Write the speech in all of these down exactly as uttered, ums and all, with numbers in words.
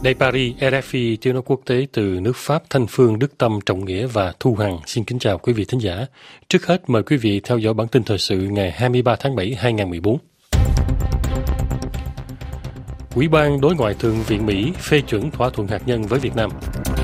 Đây Paris, rờ ép i tiếng nói quốc tế từ nước Pháp, Thanh Phương, Đức Tâm, Trọng Nghĩa và Thu Hằng. Xin kính chào quý vị thính giả. Trước hết mời quý vị theo dõi bản tin thời sự ngày hai mươi ba tháng bảy năm hai nghìn không trăm mười bốn. Ủy ban Đối ngoại Thượng viện Mỹ phê chuẩn thỏa thuận hạt nhân với Việt Nam.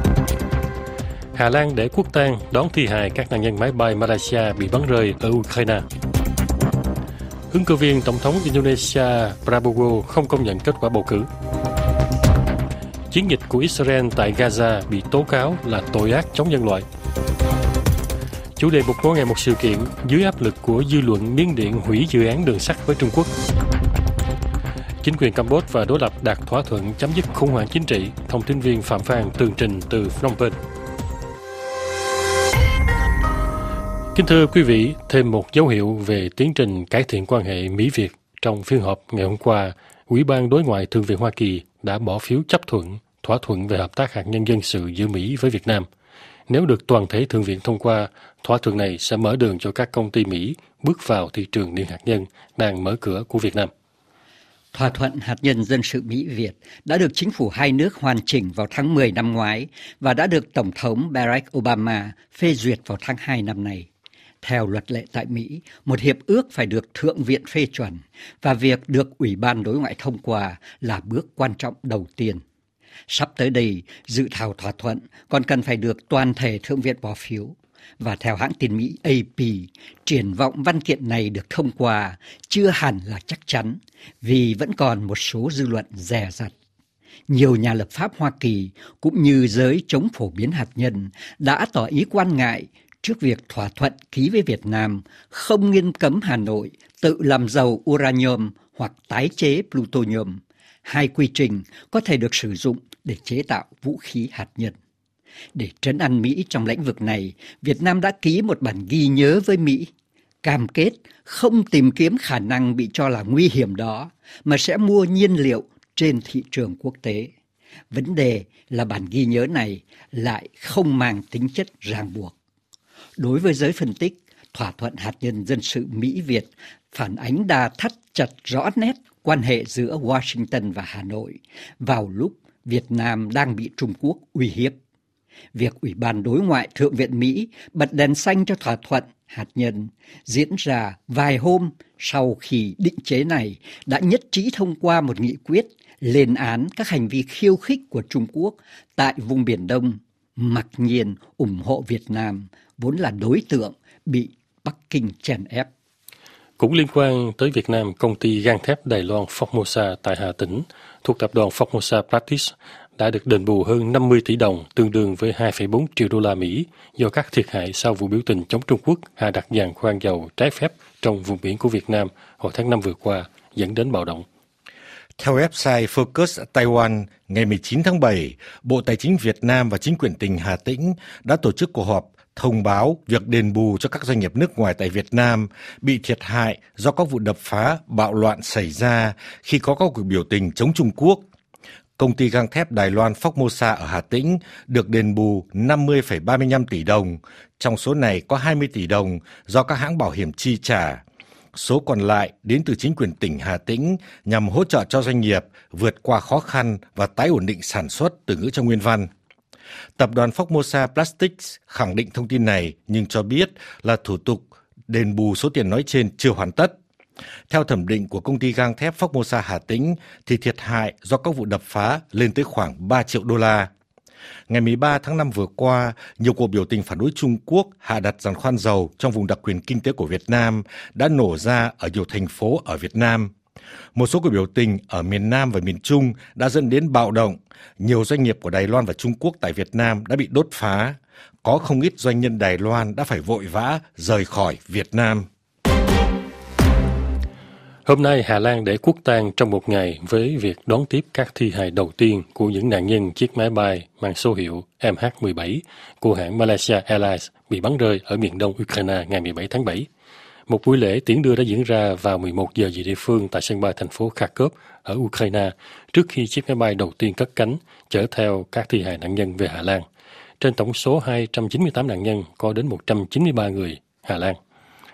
Hà Lan để quốc tang đón thi hài các nạn nhân máy bay Malaysia bị bắn rơi ở Ukraine. Ứng cử viên Tổng thống Indonesia Prabowo không công nhận kết quả bầu cử. Chiến dịch của Israel tại Gaza bị tố cáo là tội ác chống nhân loại. Chủ đề một mỗi ngày một sự kiện dưới áp lực của dư luận Miến Điện hủy dự án đường sắt với Trung Quốc. Chính quyền Campuchia và đối lập đạt thỏa thuận chấm dứt khủng hoảng chính trị. Thông tin viên Phạm Phan tường trình từ Phnom Penh. Kính thưa quý vị, thêm một dấu hiệu về tiến trình cải thiện quan hệ Mỹ-Việt. Trong phiên họp ngày hôm qua, Ủy ban Đối ngoại Thượng viện Hoa Kỳ đã bỏ phiếu chấp thuận thỏa thuận về hợp tác hạt nhân dân sự giữa Mỹ với Việt Nam. Nếu được toàn thể Thượng viện thông qua, thỏa thuận này sẽ mở đường cho các công ty Mỹ bước vào thị trường điện hạt nhân đang mở cửa của Việt Nam. Thỏa thuận hạt nhân dân sự Mỹ-Việt đã được chính phủ hai nước hoàn chỉnh vào tháng mười năm ngoái và đã được Tổng thống Barack Obama phê duyệt vào tháng hai năm nay. Theo luật lệ tại Mỹ, một hiệp ước phải được Thượng viện phê chuẩn và việc được Ủy ban Đối ngoại thông qua là bước quan trọng đầu tiên. Sắp tới đây, dự thảo thỏa thuận còn cần phải được toàn thể Thượng viện bỏ phiếu. Và theo hãng tin Mỹ A P, triển vọng văn kiện này được thông qua chưa hẳn là chắc chắn vì vẫn còn một số dư luận dè dặt. Nhiều nhà lập pháp Hoa Kỳ cũng như giới chống phổ biến hạt nhân đã tỏ ý quan ngại trước việc thỏa thuận ký với Việt Nam không nghiêm cấm Hà Nội tự làm giàu uranium hoặc tái chế plutonium, hai quy trình có thể được sử dụng để chế tạo vũ khí hạt nhân. Để trấn an Mỹ trong lĩnh vực này, Việt Nam đã ký một bản ghi nhớ với Mỹ, cam kết không tìm kiếm khả năng bị cho là nguy hiểm đó, mà sẽ mua nhiên liệu trên thị trường quốc tế. Vấn đề là bản ghi nhớ này lại không mang tính chất ràng buộc. Đối với giới phân tích, thỏa thuận hạt nhân dân sự Mỹ-Việt phản ánh đà thắt chặt rõ nét quan hệ giữa Washington và Hà Nội vào lúc Việt Nam đang bị Trung Quốc uy hiếp. Việc Ủy ban Đối ngoại Thượng viện Mỹ bật đèn xanh cho thỏa thuận hạt nhân diễn ra vài hôm sau khi định chế này đã nhất trí thông qua một nghị quyết lên án các hành vi khiêu khích của Trung Quốc tại vùng Biển Đông, mặc nhiên ủng hộ Việt Nam, vốn là đối tượng bị Bắc Kinh chèn ép. Cũng liên quan tới Việt Nam, công ty gang thép Đài Loan Formosa tại Hà Tĩnh thuộc tập đoàn Formosa Plastics đã được đền bù hơn năm mươi tỷ đồng, tương đương với hai phẩy bốn triệu đô la Mỹ do các thiệt hại sau vụ biểu tình chống Trung Quốc hạ đặt giàn khoan dầu trái phép trong vùng biển của Việt Nam hồi tháng năm vừa qua, dẫn đến bạo động. Theo website Focus Taiwan, ngày mười chín tháng bảy, Bộ Tài chính Việt Nam và chính quyền tỉnh Hà Tĩnh đã tổ chức cuộc họp thông báo việc đền bù cho các doanh nghiệp nước ngoài tại Việt Nam bị thiệt hại do các vụ đập phá, bạo loạn xảy ra khi có các cuộc biểu tình chống Trung Quốc. Công ty gang thép Đài Loan Formosa ở Hà Tĩnh được đền bù năm mươi phẩy ba mươi lăm tỷ đồng, trong số này có hai mươi tỷ đồng do các hãng bảo hiểm chi trả. Số còn lại đến từ chính quyền tỉnh Hà Tĩnh nhằm hỗ trợ cho doanh nghiệp vượt qua khó khăn và tái ổn định sản xuất, từ ngữ trong nguyên văn. Tập đoàn Formosa Plastics khẳng định thông tin này nhưng cho biết là thủ tục đền bù số tiền nói trên chưa hoàn tất. Theo thẩm định của công ty gang thép Formosa Hà Tĩnh thì thiệt hại do các vụ đập phá lên tới khoảng ba triệu đô la. Ngày mười ba tháng năm vừa qua, nhiều cuộc biểu tình phản đối Trung Quốc hạ đặt giàn khoan dầu trong vùng đặc quyền kinh tế của Việt Nam đã nổ ra ở nhiều thành phố ở Việt Nam. Một số cuộc biểu tình ở miền Nam và miền Trung đã dẫn đến bạo động. Nhiều doanh nghiệp của Đài Loan và Trung Quốc tại Việt Nam đã bị đốt phá. Có không ít doanh nhân Đài Loan đã phải vội vã rời khỏi Việt Nam. Hôm nay, Hà Lan để quốc tang trong một ngày với việc đón tiếp các thi hài đầu tiên của những nạn nhân chiếc máy bay mang số hiệu M H mười bảy của hãng Malaysia Airlines bị bắn rơi ở miền đông Ukraine ngày mười bảy tháng bảy. Một buổi lễ tiễn đưa đã diễn ra vào mười một giờ giờ địa phương tại sân bay thành phố Kharkov ở Ukraine trước khi chiếc máy bay đầu tiên cất cánh chở theo các thi hài nạn nhân về Hà Lan. Trên tổng số hai trăm chín mươi tám nạn nhân có đến một trăm chín mươi ba người Hà Lan.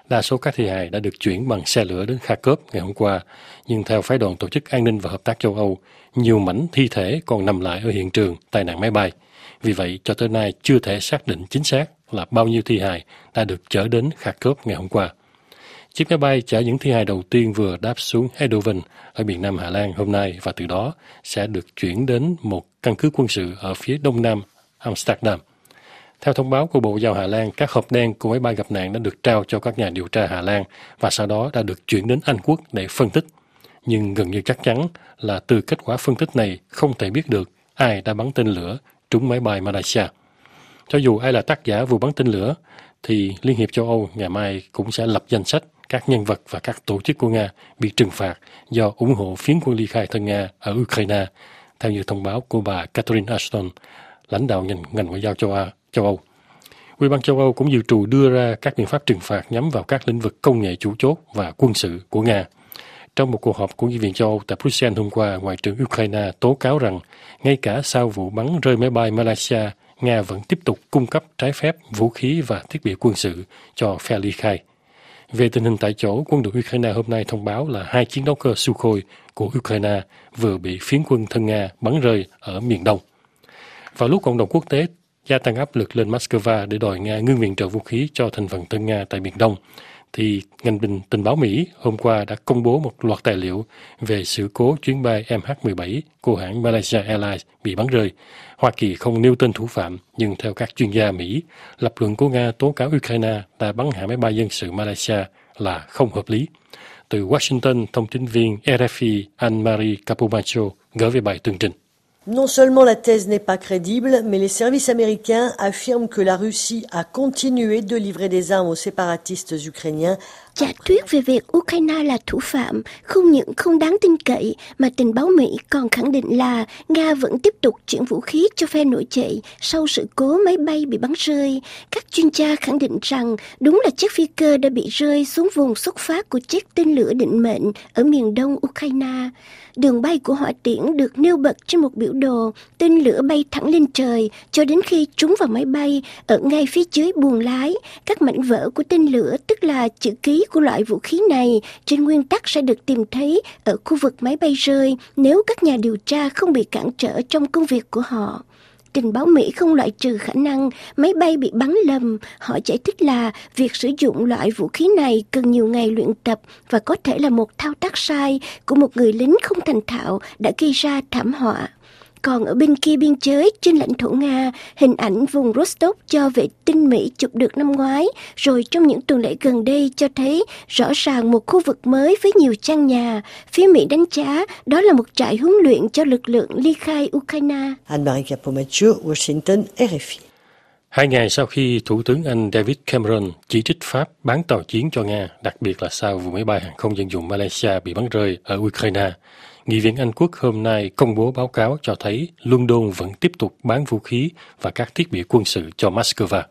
Đa số các thi hài đã được chuyển bằng xe lửa đến Kharkov ngày hôm qua, nhưng theo phái đoàn Tổ chức An ninh và Hợp tác châu Âu, nhiều mảnh thi thể còn nằm lại ở hiện trường tai nạn máy bay. Vì vậy, cho tới nay chưa thể xác định chính xác là bao nhiêu thi hài đã được chở đến Kharkov ngày hôm qua. Chiếc máy bay chở những thi hài đầu tiên vừa đáp xuống Eindhoven ở miền Nam Hà Lan hôm nay và từ đó sẽ được chuyển đến một căn cứ quân sự ở phía đông nam Amsterdam. Theo thông báo của Bộ Ngoại giao Hà Lan, các hộp đen của máy bay gặp nạn đã được trao cho các nhà điều tra Hà Lan và sau đó đã được chuyển đến Anh Quốc để phân tích. Nhưng gần như chắc chắn là từ kết quả phân tích này không thể biết được ai đã bắn tên lửa trúng máy bay Malaysia. Cho dù ai là tác giả vụ bắn tên lửa, thì Liên hiệp châu Âu ngày mai cũng sẽ lập danh sách các nhân vật và các tổ chức của Nga bị trừng phạt do ủng hộ phiến quân ly khai thân Nga ở Ukraine, theo như thông báo của bà Catherine Ashton, lãnh đạo ngành, ngành ngoại giao châu, Á, châu Âu. Ủy ban châu Âu cũng dự trù đưa ra các biện pháp trừng phạt nhắm vào các lĩnh vực công nghệ chủ chốt và quân sự của Nga. Trong một cuộc họp của Nghị viện châu Âu tại Bruxelles hôm qua, Ngoại trưởng Ukraine tố cáo rằng ngay cả sau vụ bắn rơi máy bay Malaysia, Nga vẫn tiếp tục cung cấp trái phép vũ khí và thiết bị quân sự cho phe ly khai. Về tình hình tại chỗ, quân đội Ukraine hôm nay thông báo là hai chiến đấu cơ Sukhoi của Ukraine vừa bị phiến quân thân Nga bắn rơi ở miền Đông. Vào lúc cộng đồng quốc tế gia tăng áp lực lên Moscow để đòi Nga ngưng viện trợ vũ khí cho thành phần thân Nga tại miền Đông, thì ngành bình tình báo Mỹ hôm qua đã công bố một loạt tài liệu về sự cố chuyến bay M H mười bảy của hãng Malaysia Airlines bị bắn rơi. Hoa Kỳ không nêu tên thủ phạm, nhưng theo các chuyên gia Mỹ, lập luận của Nga tố cáo Ukraine đã bắn hạ máy bay dân sự Malaysia là không hợp lý. Từ Washington, thông tin viên R F I Anne-Marie Capomacho gửi về bài tường trình. Non seulement la thèse n'est pas crédible, mais les services américains affirment que la Russie a continué de livrer des armes aux séparatistes ukrainiens. Giả thuyết về việc Ukraine là thủ phạm không những không đáng tin cậy, mà tình báo Mỹ còn khẳng định là Nga vẫn tiếp tục chuyển vũ khí cho phe nổi dậy sau sự cố máy bay bị bắn rơi. Các chuyên gia khẳng định rằng đúng là chiếc phi cơ đã bị rơi xuống vùng xuất phát của chiếc tên lửa định mệnh ở miền đông Ukraine. Đường bay của hỏa tiễn được nêu bật trên một biểu đồ, tên lửa bay thẳng lên trời cho đến khi trúng vào máy bay ở ngay phía dưới buồng lái. Các mảnh vỡ của tên lửa, tức là chữ ký của loại vũ khí này, trên nguyên tắc sẽ được tìm thấy ở khu vực máy bay rơi nếu các nhà điều tra không bị cản trở trong công việc của họ. Tình báo Mỹ không loại trừ khả năng máy bay bị bắn lầm. Họ giải thích là việc sử dụng loại vũ khí này cần nhiều ngày luyện tập và có thể là một thao tác sai của một người lính không thành thạo đã gây ra thảm họa. Còn ở bên kia biên giới trên lãnh thổ Nga, hình ảnh vùng Rostov do vệ tinh Mỹ chụp được năm ngoái, rồi trong những tuần lễ gần đây cho thấy rõ ràng một khu vực mới với nhiều căn nhà. Phía Mỹ đánh giá đó là một trại huấn luyện cho lực lượng ly khai Ukraine. Anne-Marie Capomacho, Washington, R F I. Hai ngày sau khi Thủ tướng Anh David Cameron chỉ trích Pháp bán tàu chiến cho Nga, đặc biệt là sau vụ máy bay hàng không dân dụng Malaysia bị bắn rơi ở Ukraine, Nghị viện Anh Quốc hôm nay công bố báo cáo cho thấy London vẫn tiếp tục bán vũ khí và các thiết bị quân sự cho Moscow.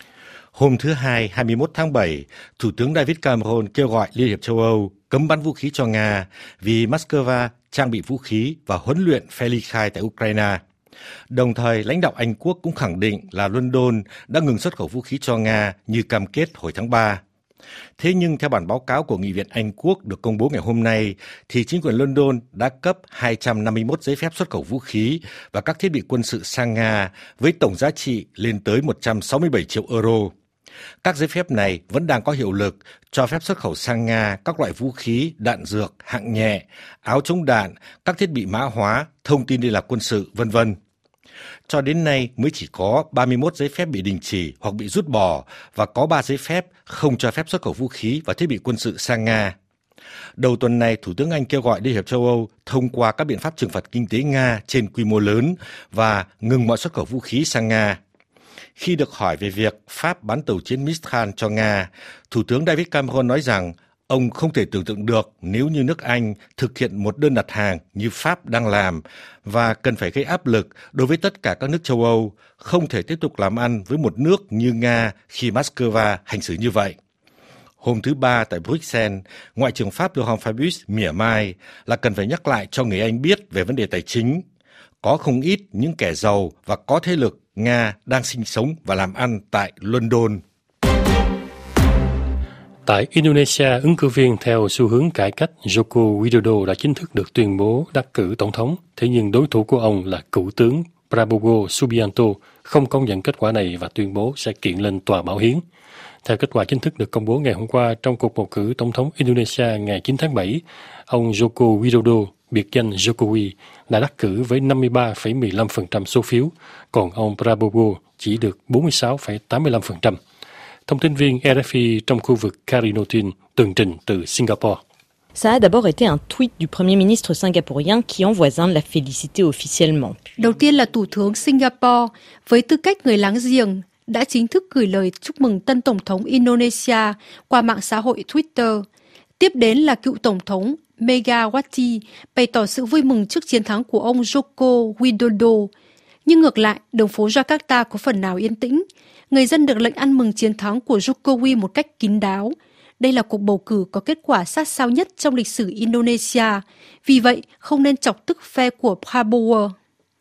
Hôm thứ Hai, hai mươi mốt tháng bảy, Thủ tướng David Cameron kêu gọi Liên hiệp châu Âu cấm bán vũ khí cho Nga vì Moscow trang bị vũ khí và huấn luyện phe ly khai tại Ukraine. Đồng thời, lãnh đạo Anh Quốc cũng khẳng định là London đã ngừng xuất khẩu vũ khí cho Nga như cam kết hồi tháng ba. Thế nhưng theo bản báo cáo của Nghị viện Anh Quốc được công bố ngày hôm nay, thì chính quyền London đã cấp hai trăm năm mươi mốt giấy phép xuất khẩu vũ khí và các thiết bị quân sự sang Nga với tổng giá trị lên tới một trăm sáu mươi bảy triệu euro. Các giấy phép này vẫn đang có hiệu lực, cho phép xuất khẩu sang Nga các loại vũ khí, đạn dược, hạng nhẹ, áo chống đạn, các thiết bị mã hóa, thông tin liên lạc quân sự, vân vân. Cho đến nay mới chỉ có ba mươi mốt giấy phép bị đình chỉ hoặc bị rút bỏ và có ba giấy phép không cho phép xuất khẩu vũ khí và thiết bị quân sự sang Nga. Đầu tuần này, Thủ tướng Anh kêu gọi Liên hiệp châu Âu thông qua các biện pháp trừng phạt kinh tế Nga trên quy mô lớn và ngừng mọi xuất khẩu vũ khí sang Nga. Khi được hỏi về việc Pháp bán tàu chiến Mistral cho Nga, Thủ tướng David Cameron nói rằng ông không thể tưởng tượng được nếu như nước Anh thực hiện một đơn đặt hàng như Pháp đang làm và cần phải gây áp lực đối với tất cả các nước châu Âu, không thể tiếp tục làm ăn với một nước như Nga khi Moscow hành xử như vậy. Hôm thứ Ba tại Bruxelles, Ngoại trưởng Pháp Laurent Fabius mỉa mai là cần phải nhắc lại cho người Anh biết về vấn đề tài chính. Có không ít những kẻ giàu và có thế lực Nga đang sinh sống và làm ăn tại London. Tại Indonesia, ứng cử viên theo xu hướng cải cách Joko Widodo đã chính thức được tuyên bố đắc cử tổng thống. Thế nhưng đối thủ của ông là cựu tướng Prabowo Subianto không công nhận kết quả này và tuyên bố sẽ kiện lên tòa bảo hiến. Theo kết quả chính thức được công bố ngày hôm qua trong cuộc bầu cử tổng thống Indonesia ngày chín tháng bảy, ông Joko Widodo, biệt danh Jokowi, đã đắc cử với năm mươi ba phẩy mười lăm phần trăm số phiếu, còn ông Prabowo chỉ được bốn mươi sáu phẩy tám mươi lăm phần trăm. Thông tin viên rờ ép i trong khu vực Karinotin tường trình từ Singapore. Ça a d'abord été un tweet du Premier ministre singapourien qui en voisin l'a félicité officiellement. Đầu tiên là Thủ tướng Singapore, với tư cách người láng giềng, đã chính thức gửi lời chúc mừng tân Tổng thống Indonesia qua mạng xã hội Twitter. Tiếp đến là cựu Tổng thống Megawati bày tỏ sự vui mừng trước chiến thắng của ông Joko Widodo. Nhưng ngược lại, đường phố Jakarta có phần nào yên tĩnh. Người dân được lệnh ăn mừng chiến thắng của Jokowi một cách kín đáo. Đây là cuộc bầu cử có kết quả sát sao nhất trong lịch sử Indonesia. Vì vậy, không nên chọc tức phe của Prabowo.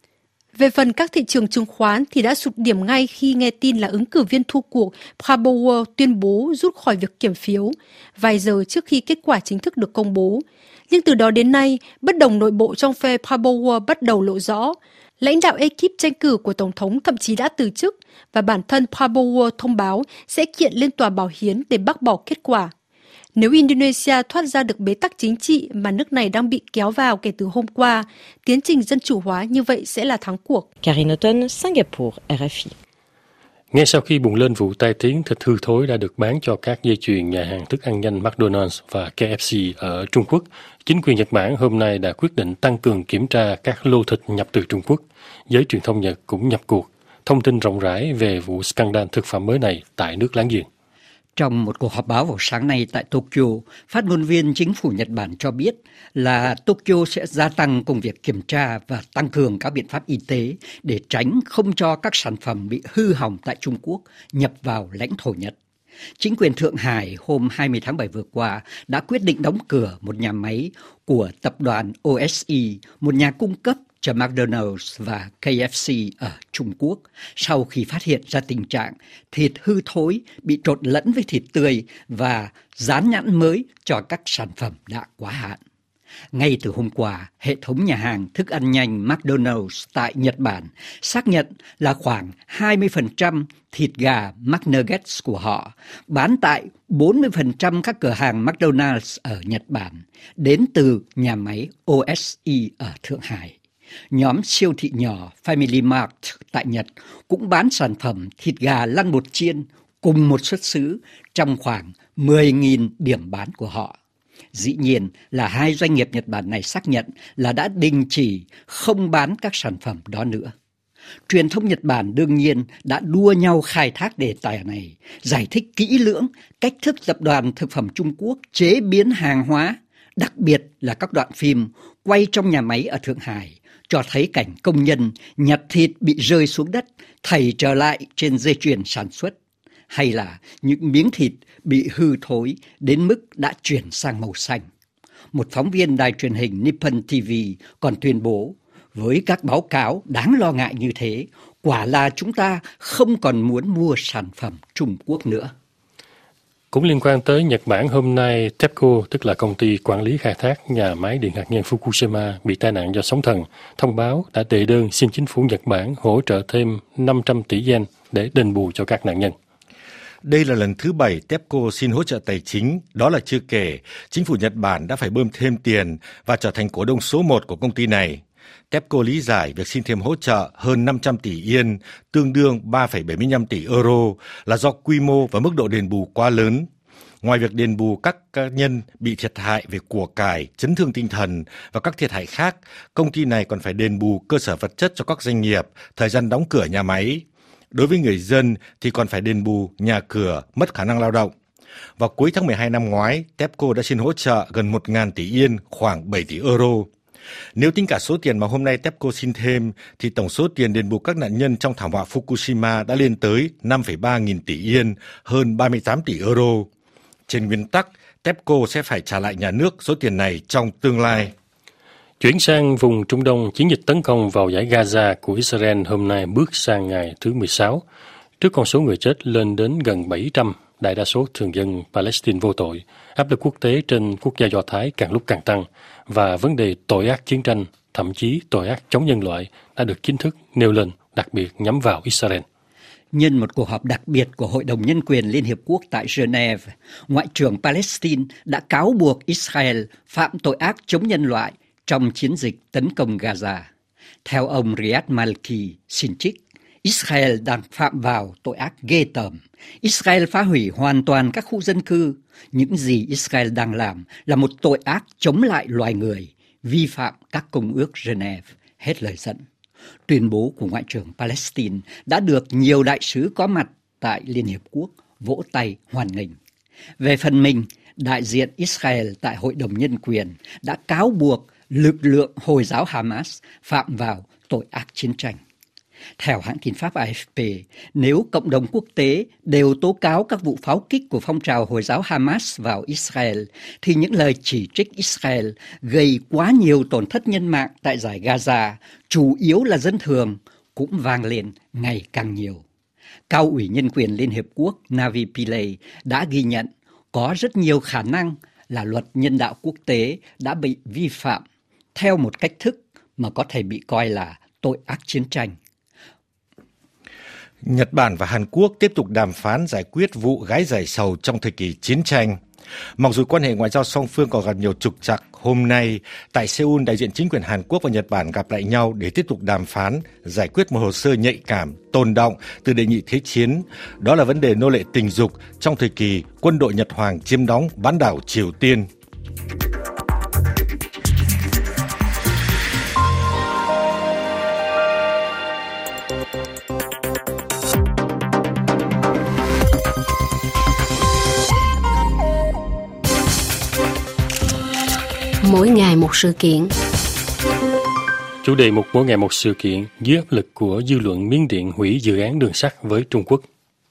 Về phần các thị trường chứng khoán thì đã sụt điểm ngay khi nghe tin là ứng cử viên thua cuộc Prabowo tuyên bố rút khỏi việc kiểm phiếu, vài giờ trước khi kết quả chính thức được công bố. Nhưng từ đó đến nay, bất đồng nội bộ trong phe Prabowo bắt đầu lộ rõ. Lãnh đạo ekip tranh cử của Tổng thống thậm chí đã từ chức và bản thân Prabowo thông báo sẽ kiện lên tòa bảo hiến để bác bỏ kết quả. Nếu Indonesia thoát ra được bế tắc chính trị mà nước này đang bị kéo vào kể từ hôm qua, tiến trình dân chủ hóa như vậy sẽ là thắng cuộc. Karinotin, Singapore, rờ ép i. Ngay sau khi bùng lên vụ tai tiếng thịt hư thối đã được bán cho các dây chuyền nhà hàng thức ăn nhanh McDonald's và K F C ở Trung Quốc, chính quyền Nhật Bản hôm nay đã quyết định tăng cường kiểm tra các lô thịt nhập từ Trung Quốc. Giới truyền thông Nhật cũng nhập cuộc, thông tin rộng rãi về vụ scandal thực phẩm mới này tại nước láng giềng. Trong một cuộc họp báo vào sáng nay tại Tokyo, phát ngôn viên chính phủ Nhật Bản cho biết là Tokyo sẽ gia tăng công việc kiểm tra và tăng cường các biện pháp y tế để tránh không cho các sản phẩm bị hư hỏng tại Trung Quốc nhập vào lãnh thổ Nhật. Chính quyền Thượng Hải hôm hai mươi tháng bảy vừa qua đã quyết định đóng cửa một nhà máy của tập đoàn O S E, một nhà cung cấp cho McDonald's và K F C ở Trung Quốc, sau khi phát hiện ra tình trạng thịt hư thối bị trộn lẫn với thịt tươi và dán nhãn mới cho các sản phẩm đã quá hạn. Ngay từ hôm qua, hệ thống nhà hàng thức ăn nhanh McDonald's tại Nhật Bản xác nhận là khoảng hai mươi phần trăm thịt gà McNuggets của họ bán tại bốn mươi phần trăm các cửa hàng McDonald's ở Nhật Bản đến từ nhà máy O S E ở Thượng Hải. Nhóm siêu thị nhỏ Family Mart tại Nhật cũng bán sản phẩm thịt gà lăn bột chiên cùng một xuất xứ trong khoảng mười nghìn điểm bán của họ. Dĩ nhiên là hai doanh nghiệp Nhật Bản này xác nhận là đã đình chỉ không bán các sản phẩm đó nữa. Truyền thông Nhật Bản đương nhiên đã đua nhau khai thác đề tài này, giải thích kỹ lưỡng cách thức tập đoàn thực phẩm Trung Quốc chế biến hàng hóa, đặc biệt là các đoạn phim quay trong nhà máy ở Thượng Hải, cho thấy cảnh công nhân nhặt thịt bị rơi xuống đất, thảy trở lại trên dây chuyền sản xuất, hay là những miếng thịt bị hư thối đến mức đã chuyển sang màu xanh. Một phóng viên đài truyền hình Nippon ti vi còn tuyên bố, với các báo cáo đáng lo ngại như thế, quả là chúng ta không còn muốn mua sản phẩm Trung Quốc nữa. Cũng liên quan tới Nhật Bản, hôm nay TEPCO, tức là công ty quản lý khai thác nhà máy điện hạt nhân Fukushima bị tai nạn do sóng thần, thông báo đã đệ đơn xin chính phủ Nhật Bản hỗ trợ thêm năm trăm tỷ yen để đền bù cho các nạn nhân. Đây là lần thứ bảy TEPCO xin hỗ trợ tài chính, đó là chưa kể chính phủ Nhật Bản đã phải bơm thêm tiền và trở thành cổ đông số một của công ty này. TEPCO lý giải việc xin thêm hỗ trợ hơn năm trăm tỷ yên, tương đương ba phẩy bảy mươi lăm tỷ euro, là do quy mô và mức độ đền bù quá lớn. Ngoài việc đền bù các cá nhân bị thiệt hại về của cải, chấn thương tinh thần và các thiệt hại khác, công ty này còn phải đền bù cơ sở vật chất cho các doanh nghiệp, thời gian đóng cửa nhà máy. Đối với người dân thì còn phải đền bù nhà cửa, mất khả năng lao động. Vào cuối tháng mười hai năm ngoái, TEPCO đã xin hỗ trợ gần một nghìn tỷ yên, khoảng bảy tỷ euro. Nếu tính cả số tiền mà hôm nay TEPCO xin thêm, thì tổng số tiền đền bù các nạn nhân trong thảm họa Fukushima đã lên tới năm phẩy ba nghìn tỷ yên, hơn ba mươi tám tỷ euro. Trên nguyên tắc, TEPCO sẽ phải trả lại nhà nước số tiền này trong tương lai. Chuyển sang vùng Trung Đông, chiến dịch tấn công vào dải Gaza của Israel hôm nay bước sang ngày thứ mười sáu. Trước con số người chết lên đến gần bảy trăm, đại đa số thường dân Palestine vô tội, áp lực quốc tế trên quốc gia Do Thái càng lúc càng tăng và vấn đề tội ác chiến tranh, thậm chí tội ác chống nhân loại đã được chính thức nêu lên, đặc biệt nhắm vào Israel. Nhân một cuộc họp đặc biệt của Hội đồng Nhân quyền Liên Hiệp Quốc tại Geneva, Ngoại trưởng Palestine đã cáo buộc Israel phạm tội ác chống nhân loại trong chiến dịch tấn công Gaza. Theo ông Riyad Malki xin trích, Israel đang phạm vào tội ác ghê tởm. Israel phá hủy hoàn toàn các khu dân cư. Những gì Israel đang làm là một tội ác chống lại loài người, vi phạm các công ước Geneva. Hết lời dẫn. Tuyên bố của Ngoại trưởng Palestine đã được nhiều đại sứ có mặt tại Liên Hiệp Quốc vỗ tay hoan nghênh. Về phần mình, đại diện Israel tại Hội đồng Nhân quyền đã cáo buộc lực lượng Hồi giáo Hamas phạm vào tội ác chiến tranh. Theo hãng tin Pháp a ép pê, nếu cộng đồng quốc tế đều tố cáo các vụ pháo kích của phong trào Hồi giáo Hamas vào Israel, thì những lời chỉ trích Israel gây quá nhiều tổn thất nhân mạng tại dải Gaza, chủ yếu là dân thường, cũng vang lên ngày càng nhiều. Cao ủy Nhân quyền Liên Hiệp Quốc Navi Pillay đã ghi nhận có rất nhiều khả năng là luật nhân đạo quốc tế đã bị vi phạm theo một cách thức mà có thể bị coi là tội ác chiến tranh. Nhật Bản và Hàn Quốc tiếp tục đàm phán giải quyết vụ gái giải sầu trong thời kỳ chiến tranh. Mặc dù quan hệ ngoại giao song phương còn gặp nhiều trục trặc, hôm nay tại Seoul, đại diện chính quyền Hàn Quốc và Nhật Bản gặp lại nhau để tiếp tục đàm phán, giải quyết một hồ sơ nhạy cảm, tồn đọng từ đệ nhị thế chiến. Đó là vấn đề nô lệ tình dục trong thời kỳ quân đội Nhật Hoàng chiếm đóng bán đảo Triều Tiên. Mỗi ngày một sự kiện. Chủ đề mục mỗi ngày một sự kiện dưới áp lực của dư luận Miến Điện hủy dự án đường sắt với Trung Quốc.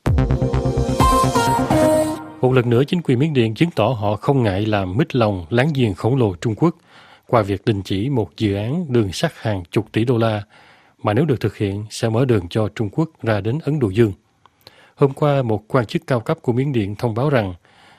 Một lần nữa, chính quyền Miến Điện chứng tỏ họ không ngại làm mít lòng láng giềng khổng lồ Trung Quốc qua việc đình chỉ một dự án đường sắt hàng chục tỷ đô la mà nếu được thực hiện sẽ mở đường cho Trung Quốc ra đến Ấn Độ Dương. Hôm qua, một quan chức cao cấp của Miến Điện thông báo rằng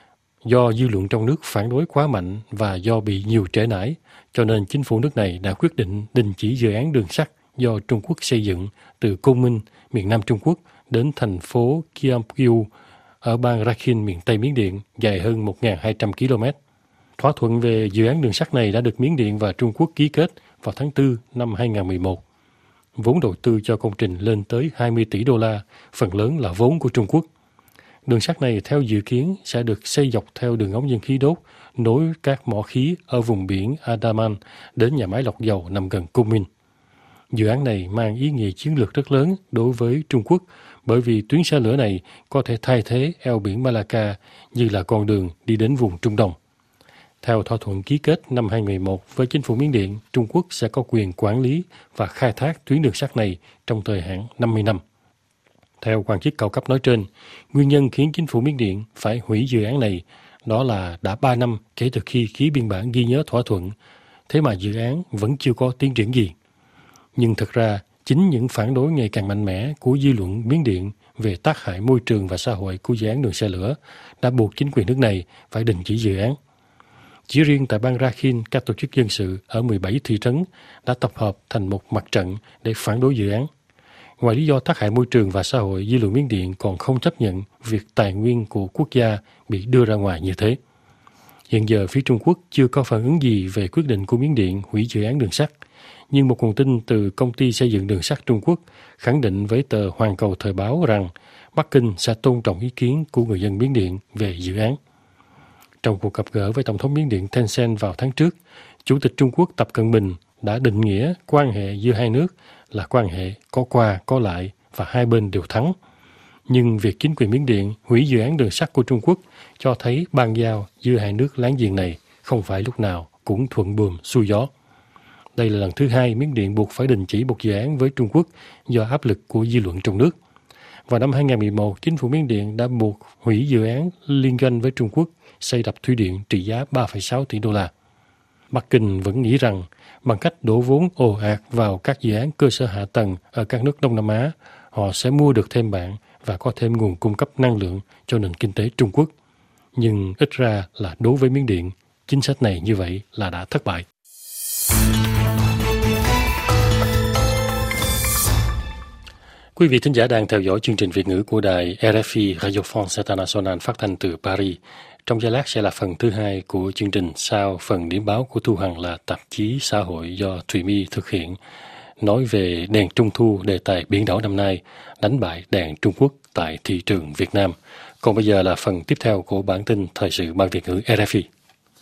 do dư luận trong nước phản đối quá mạnh và do bị nhiều trễ nải, cho nên chính phủ nước này đã quyết định đình chỉ dự án đường sắt do Trung Quốc xây dựng từ Côn Minh, miền Nam Trung Quốc, đến thành phố Kiampu ở bang Rakhine, miền Tây Miến Điện, dài hơn một nghìn hai trăm ki lô mét. Thỏa thuận về dự án đường sắt này đã được Miến Điện và Trung Quốc ký kết vào tháng tư năm hai nghìn không trăm mười một. Vốn đầu tư cho công trình lên tới hai mươi tỷ đô la, phần lớn là vốn của Trung Quốc. Đường sắt này theo dự kiến sẽ được xây dọc theo đường ống dẫn khí đốt nối các mỏ khí ở vùng biển Andaman đến nhà máy lọc dầu nằm gần Côn Minh. Dự án này mang ý nghĩa chiến lược rất lớn đối với Trung Quốc bởi vì tuyến xe lửa này có thể thay thế eo biển Malacca như là con đường đi đến vùng Trung Đông. Theo thỏa thuận ký kết năm hai nghìn không trăm mười một với chính phủ Miến Điện, Trung Quốc sẽ có quyền quản lý và khai thác tuyến đường sắt này trong thời hạn năm mươi năm. Theo quan chức cao cấp nói trên, nguyên nhân khiến chính phủ Miến Điện phải hủy dự án này đó là đã ba năm kể từ khi ký biên bản ghi nhớ thỏa thuận, thế mà dự án vẫn chưa có tiến triển gì. Nhưng thực ra, chính những phản đối ngày càng mạnh mẽ của dư luận Miến Điện về tác hại môi trường và xã hội của dự án đường xe lửa đã buộc chính quyền nước này phải đình chỉ dự án. Chỉ riêng tại bang Rakhine, các tổ chức dân sự ở mười bảy thị trấn đã tập hợp thành một mặt trận để phản đối dự án. Ngoài lý do tác hại môi trường và xã hội, dư luận Miến Điện còn không chấp nhận việc tài nguyên của quốc gia bị đưa ra ngoài như thế. Hiện giờ, phía Trung Quốc chưa có phản ứng gì về quyết định của Miến Điện hủy dự án đường sắt, nhưng một nguồn tin từ công ty xây dựng đường sắt Trung Quốc khẳng định với tờ Hoàn Cầu Thời báo rằng Bắc Kinh sẽ tôn trọng ý kiến của người dân Miến Điện về dự án. Trong cuộc gặp gỡ với Tổng thống Miến Điện Thein Sein vào tháng trước, Chủ tịch Trung Quốc Tập Cận Bình đã định nghĩa quan hệ giữa hai nước là quan hệ có qua có lại và hai bên đều thắng. Nhưng việc chính quyền Miến Điện hủy dự án đường sắt của Trung Quốc cho thấy ban giao giữa hai nước láng giềng này không phải lúc nào cũng thuận buồm xuôi gió. Đây là lần thứ hai Miến Điện buộc phải đình chỉ một dự án với Trung Quốc do áp lực của dư luận trong nước. Vào năm hai nghìn không trăm mười một, chính phủ Miến Điện đã buộc hủy dự án liên doanh với Trung Quốc xây đập thủy điện trị giá ba phẩy sáu tỷ đô la. Bắc Kinh vẫn nghĩ rằng bằng cách đổ vốn ồ ạt vào các dự án cơ sở hạ tầng ở các nước Đông Nam Á, họ sẽ mua được thêm bạn và có thêm nguồn cung cấp năng lượng cho nền kinh tế Trung Quốc. Nhưng ít ra là đối với Miến Điện, chính sách này như vậy là đã thất bại. Quý vị thính giả đang theo dõi chương trình Việt ngữ của đài rờ ép i Radio France International phát thanh từ Paris. Trong giây lát sẽ là phần thứ hai của chương trình. Sau phần điểm báo của Thu Hằng là tạp chí xã hội do Thùy My thực hiện, nói về đèn Trung thu đề tài biển đảo năm nay, đánh bại đèn Trung Quốc tại thị trường Việt Nam. Còn bây giờ là phần tiếp theo của bản tin thời sự ban Việt ngữ rờ ép i.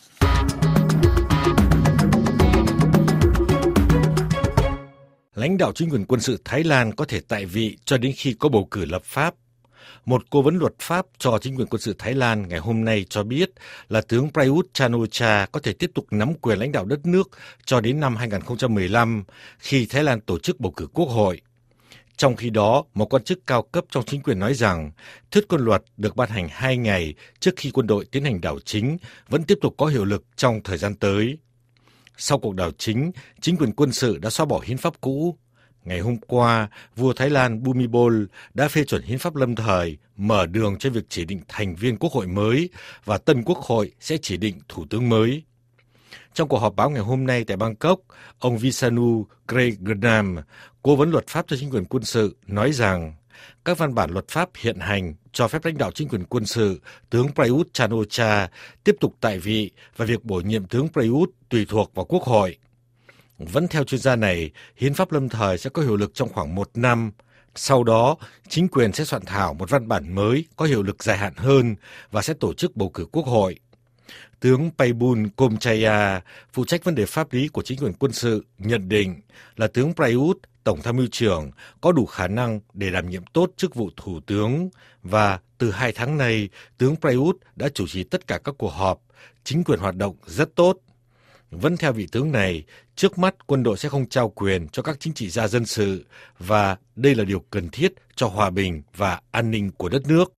Lãnh đạo chính quyền quân sự Thái Lan có thể tại vị cho đến khi có bầu cử lập pháp. Một cố vấn luật pháp cho chính quyền quân sự Thái Lan ngày hôm nay cho biết là tướng Prayut Chan-o-cha có thể tiếp tục nắm quyền lãnh đạo đất nước cho đến năm hai không một lăm khi Thái Lan tổ chức bầu cử quốc hội. Trong khi đó, một quan chức cao cấp trong chính quyền nói rằng thuyết quân luật được ban hành hai ngày trước khi quân đội tiến hành đảo chính vẫn tiếp tục có hiệu lực trong thời gian tới. Sau cuộc đảo chính, chính quyền quân sự đã xóa bỏ hiến pháp cũ. Ngày hôm qua, vua Thái Lan Bhumibol đã phê chuẩn hiến pháp lâm thời, mở đường cho việc chỉ định thành viên quốc hội mới và tân quốc hội sẽ chỉ định thủ tướng mới. Trong cuộc họp báo ngày hôm nay tại Bangkok, ông Visanu Kregernam, cố vấn luật pháp cho chính quyền quân sự, nói rằng các văn bản luật pháp hiện hành cho phép lãnh đạo chính quyền quân sự, tướng Prayut Chan-o-cha, tiếp tục tại vị và việc bổ nhiệm tướng Prayut tùy thuộc vào quốc hội. Vẫn theo chuyên gia này, hiến pháp lâm thời sẽ có hiệu lực trong khoảng một năm. Sau đó, chính quyền sẽ soạn thảo một văn bản mới có hiệu lực dài hạn hơn và sẽ tổ chức bầu cử quốc hội. Tướng Paibun Komchaya, phụ trách vấn đề pháp lý của chính quyền quân sự, nhận định là tướng Prayut, tổng tham mưu trưởng, có đủ khả năng để đảm nhiệm tốt chức vụ thủ tướng và từ hai tháng nay, tướng Prayut đã chủ trì tất cả các cuộc họp, chính quyền hoạt động rất tốt. Vẫn theo vị tướng này, trước mắt quân đội sẽ không trao quyền cho các chính trị gia dân sự và đây là điều cần thiết cho hòa bình và an ninh của đất nước.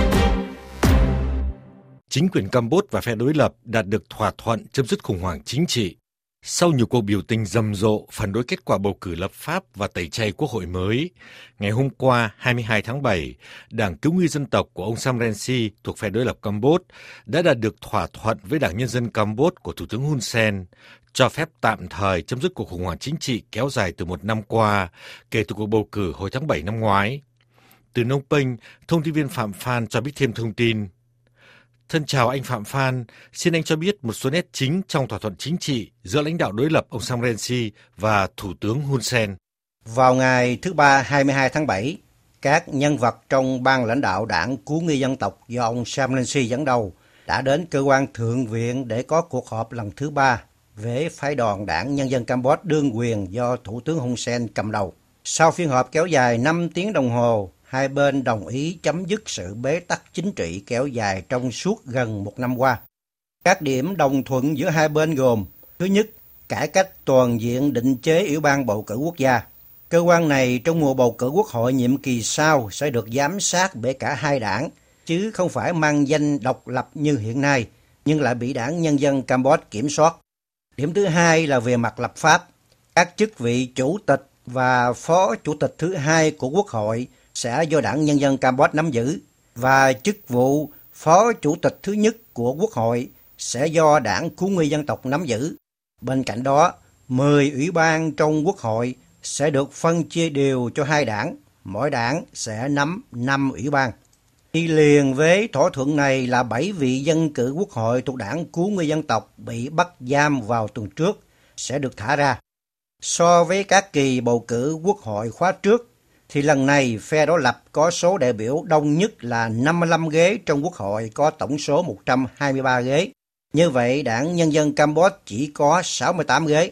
Chính quyền Campuchia và phe đối lập đạt được thỏa thuận chấm dứt khủng hoảng chính trị. Sau nhiều cuộc biểu tình rầm rộ phản đối kết quả bầu cử lập pháp và tẩy chay quốc hội mới, ngày hôm qua hai mươi hai tháng bảy, Đảng Cứu nguy dân tộc của ông Sam Rainsy thuộc phe đối lập Campuchia đã đạt được thỏa thuận với Đảng Nhân dân Campuchia của Thủ tướng Hun Sen, cho phép tạm thời chấm dứt cuộc khủng hoảng chính trị kéo dài từ một năm qua, kể từ cuộc bầu cử hồi tháng bảy năm ngoái. Từ Phnom Penh, thông tin viên Phạm Phan cho biết thêm thông tin. Thân chào anh Phạm Phan, xin anh cho biết một số nét chính trong thỏa thuận chính trị giữa lãnh đạo đối lập ông Sam Rainsy và Thủ tướng Hun Sen. Vào ngày thứ Ba hai mươi hai tháng bảy, các nhân vật trong ban lãnh đạo Đảng Cứu nguy dân tộc do ông Sam Rainsy dẫn đầu đã đến cơ quan Thượng viện để có cuộc họp lần thứ ba với phái đoàn Đảng Nhân dân Campuchia đương quyền do Thủ tướng Hun Sen cầm đầu. Sau phiên họp kéo dài năm tiếng đồng hồ, hai bên đồng ý chấm dứt sự bế tắc chính trị kéo dài trong suốt gần một năm qua. Các điểm đồng thuận giữa hai bên gồm: thứ nhất, cải cách toàn diện định chế Ủy ban bầu cử quốc gia. Cơ quan này trong mùa bầu cử quốc hội nhiệm kỳ sau sẽ được giám sát bởi cả hai đảng, chứ không phải mang danh độc lập như hiện nay, nhưng lại bị Đảng Nhân dân Campuchia kiểm soát. Điểm thứ hai là về mặt lập pháp. Các chức vị chủ tịch và phó chủ tịch thứ hai của quốc hội sẽ do Đảng Nhân dân Campuchia nắm giữ, và chức vụ phó chủ tịch thứ nhất của quốc hội sẽ do Đảng Cứu nguy dân tộc nắm giữ. Bên cạnh đó, mười ủy ban trong quốc hội sẽ được phân chia đều cho hai đảng, mỗi đảng sẽ nắm năm ủy ban. Đi liền với thỏa thuận này là bảy vị dân cử quốc hội thuộc Đảng Cứu nguy dân tộc bị bắt giam vào tuần trước sẽ được thả ra. So với các kỳ bầu cử quốc hội khóa trước, thì lần này phe đối lập có số đại biểu đông nhất là năm mươi lăm ghế trong quốc hội có tổng số một trăm hai mươi ba ghế. Như vậy, Đảng Nhân dân Campuchia chỉ có sáu mươi tám ghế.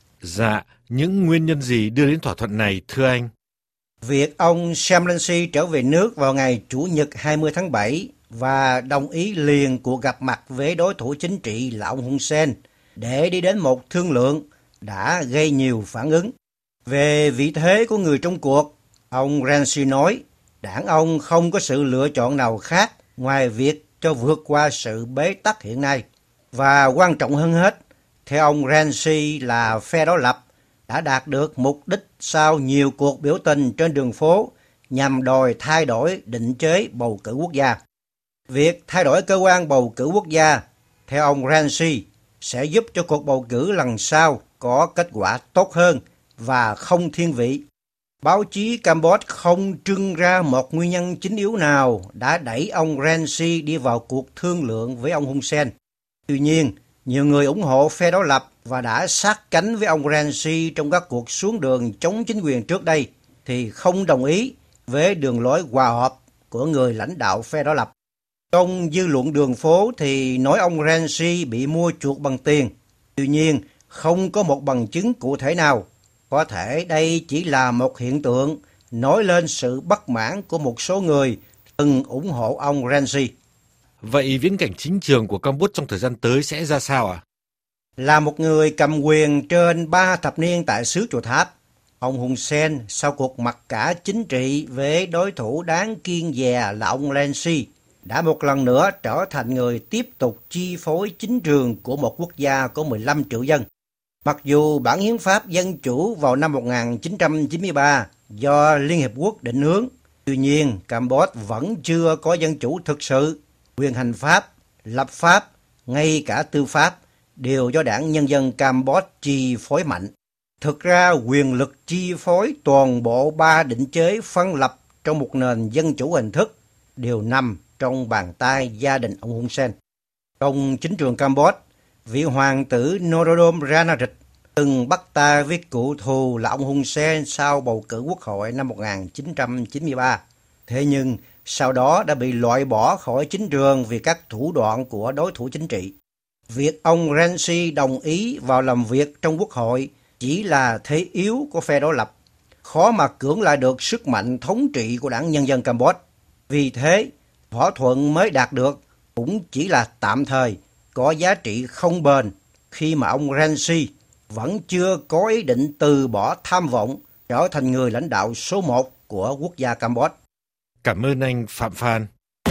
Dạ, những nguyên nhân gì đưa đến thỏa thuận này thưa anh? Việc ông Sam Rainsy trở về nước vào ngày Chủ nhật hai mươi tháng bảy và đồng ý liền cuộc gặp mặt với đối thủ chính trị là ông Hun Sen để đi đến một thương lượng đã gây nhiều phản ứng. Về vị thế của người trong cuộc, ông Rainsy nói đảng ông không có sự lựa chọn nào khác ngoài việc cho vượt qua sự bế tắc hiện nay. Và quan trọng hơn hết, theo ông Rainsy là phe đối lập đã đạt được mục đích sau nhiều cuộc biểu tình trên đường phố nhằm đòi thay đổi định chế bầu cử quốc gia. Việc thay đổi cơ quan bầu cử quốc gia, theo ông Renzi, sẽ giúp cho cuộc bầu cử lần sau có kết quả tốt hơn và không thiên vị. Báo chí Campuchia không trưng ra một nguyên nhân chính yếu nào đã đẩy ông Renzi đi vào cuộc thương lượng với ông Hun Sen. Tuy nhiên, nhiều người ủng hộ phe đối lập và đã sát cánh với ông Renzi trong các cuộc xuống đường chống chính quyền trước đây thì không đồng ý với đường lối hòa hợp của người lãnh đạo phe đối lập. Trong dư luận đường phố thì nói ông Renzi bị mua chuộc bằng tiền. Tuy nhiên, không có một bằng chứng cụ thể nào. Có thể đây chỉ là một hiện tượng nói lên sự bất mãn của một số người từng ủng hộ ông Renzi. Vậy viễn cảnh chính trường của Campuchia trong thời gian tới sẽ ra sao ạ? À? Là một người cầm quyền trên ba thập niên tại xứ Chùa Tháp, ông Hun Sen sau cuộc mặc cả chính trị với đối thủ đáng kiêng dè là ông Renzi đã một lần nữa trở thành người tiếp tục chi phối chính trường của một quốc gia có mười lăm triệu dân. Mặc dù bản hiến pháp dân chủ vào năm một nghìn chín trăm chín mươi ba do Liên Hiệp Quốc định hướng, tuy nhiên Campuchia vẫn chưa có dân chủ thực sự. Quyền hành pháp, lập pháp, ngay cả tư pháp đều do Đảng Nhân dân Campuchia chi phối mạnh. Thực ra quyền lực chi phối toàn bộ ba định chế phân lập trong một nền dân chủ hình thức đều nằm trong bàn tay gia đình ông Hun Sen. Trong chính trường Campuchia, vị hoàng tử Norodom Ranariddh từng bắt tay với cựu thù là ông Hun Sen sau bầu cử quốc hội năm một nghìn chín trăm chín mươi ba. Thế nhưng sau đó đã bị loại bỏ khỏi chính trường vì các thủ đoạn của đối thủ chính trị. Việc ông Renzi đồng ý vào làm việc trong quốc hội chỉ là thế yếu của phe đối lập, khó mà cưỡng lại được sức mạnh thống trị của Đảng Nhân dân Campuchia. Vì thế, thỏa thuận mới đạt được cũng chỉ là tạm thời, có giá trị không bền khi mà ông Renzi vẫn chưa có ý định từ bỏ tham vọng trở thành người lãnh đạo số một của quốc gia Campuchia. Cảm ơn anh Phạm Phan.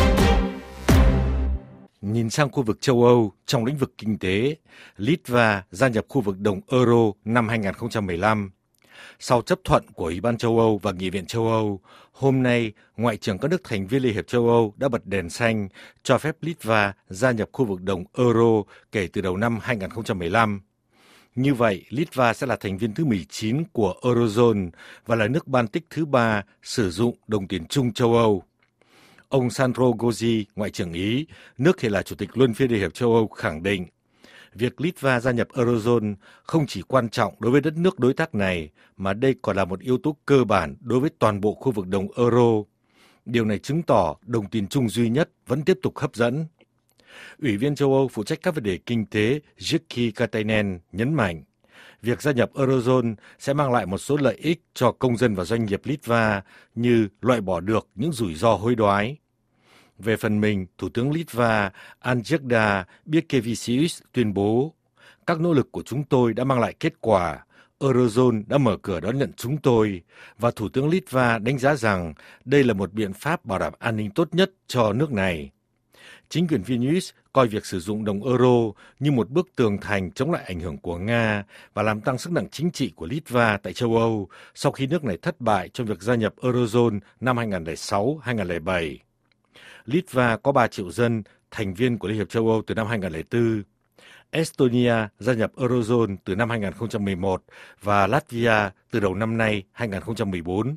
Nhìn sang khu vực châu Âu, trong lĩnh vực kinh tế, Litva gia nhập khu vực đồng euro năm hai nghìn không trăm mười lăm. Sau chấp thuận của Ủy ban châu Âu và Nghị viện châu Âu, hôm nay, Ngoại trưởng các nước thành viên Liên hiệp châu Âu đã bật đèn xanh cho phép Litva gia nhập khu vực đồng euro kể từ đầu năm hai nghìn không trăm mười lăm. Như vậy, Litva sẽ là thành viên thứ mười chín của Eurozone và là nước Baltic thứ ba sử dụng đồng tiền chung châu Âu. Ông Sandro Gozzi, Ngoại trưởng Ý, nước hiện là Chủ tịch luân phiên Liên hiệp châu Âu khẳng định, việc Litva gia nhập Eurozone không chỉ quan trọng đối với đất nước đối tác này, mà đây còn là một yếu tố cơ bản đối với toàn bộ khu vực đồng euro. Điều này chứng tỏ đồng tiền chung duy nhất vẫn tiếp tục hấp dẫn. Ủy viên châu Âu phụ trách các vấn đề kinh tế Jyrki Katainen nhấn mạnh, việc gia nhập Eurozone sẽ mang lại một số lợi ích cho công dân và doanh nghiệp Litva như loại bỏ được những rủi ro hối đoái. Về phần mình, Thủ tướng Litva Algirdas Butkevičius tuyên bố, các nỗ lực của chúng tôi đã mang lại kết quả, Eurozone đã mở cửa đón nhận chúng tôi, và Thủ tướng Litva đánh giá rằng đây là một biện pháp bảo đảm an ninh tốt nhất cho nước này. Chính quyền Vilnius coi việc sử dụng đồng euro như một bức tường thành chống lại ảnh hưởng của Nga và làm tăng sức nặng chính trị của Litva tại châu Âu sau khi nước này thất bại trong việc gia nhập Eurozone năm hai nghìn không trăm lẻ sáu đến hai nghìn không trăm lẻ bảy. Litva có ba triệu dân, thành viên của Liên hiệp châu Âu từ năm hai nghìn không trăm lẻ bốn. Estonia gia nhập Eurozone từ năm hai nghìn không trăm mười một và Latvia từ đầu năm nay hai nghìn không trăm mười bốn.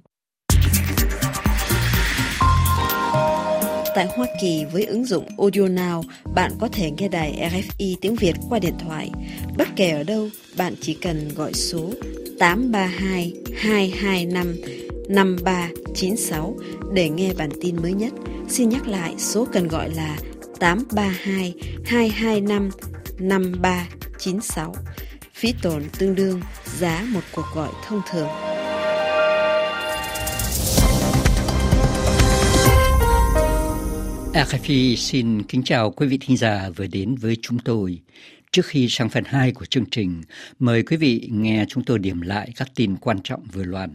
Tại Hoa Kỳ, với ứng dụng Audio Now, bạn có thể nghe đài rờ ép i tiếng Việt qua điện thoại. Bất kể ở đâu, bạn chỉ cần gọi số tám ba hai hai hai năm năm ba chín sáu để nghe bản tin mới nhất. Xin nhắc lại, số cần gọi là tám ba hai hai hai năm năm ba chín sáu. Phí tổn tương đương giá một cuộc gọi thông thường. rờ ép i xin kính chào quý vị thính giả vừa đến với chúng tôi. Trước khi sang phần hai của chương trình, mời quý vị nghe chúng tôi điểm lại các tin quan trọng vừa loan.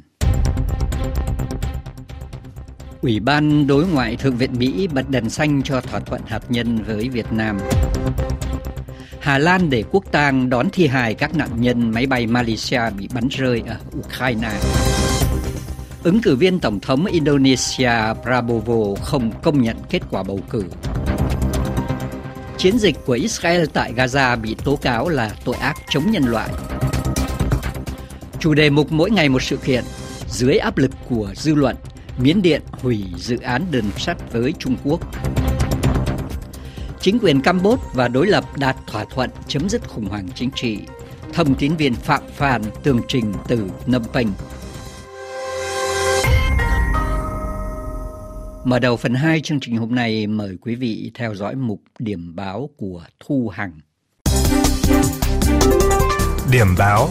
Ủy ban Đối ngoại Thượng viện Mỹ bật đèn xanh cho thỏa thuận hạt nhân với Việt Nam. Hà Lan để quốc tang đón thi hài các nạn nhân máy bay Malaysia bị bắn rơi ở Ukraine. Ứng cử viên Tổng thống Indonesia Prabowo không công nhận kết quả bầu cử. Chiến dịch của Israel tại Gaza bị tố cáo là tội ác chống nhân loại. Chủ đề mục mỗi ngày một sự kiện. Dưới áp lực của dư luận, Miến Điện hủy dự án đường sắt với Trung Quốc. Chính quyền Campuchia và đối lập đạt thỏa thuận chấm dứt khủng hoảng chính trị. Thông tín viên Phạm Phan tường trình từ Phnom Penh. Mở đầu phần hai chương trình hôm nay, mời quý vị theo dõi mục điểm báo của Thu Hằng. Điểm báo.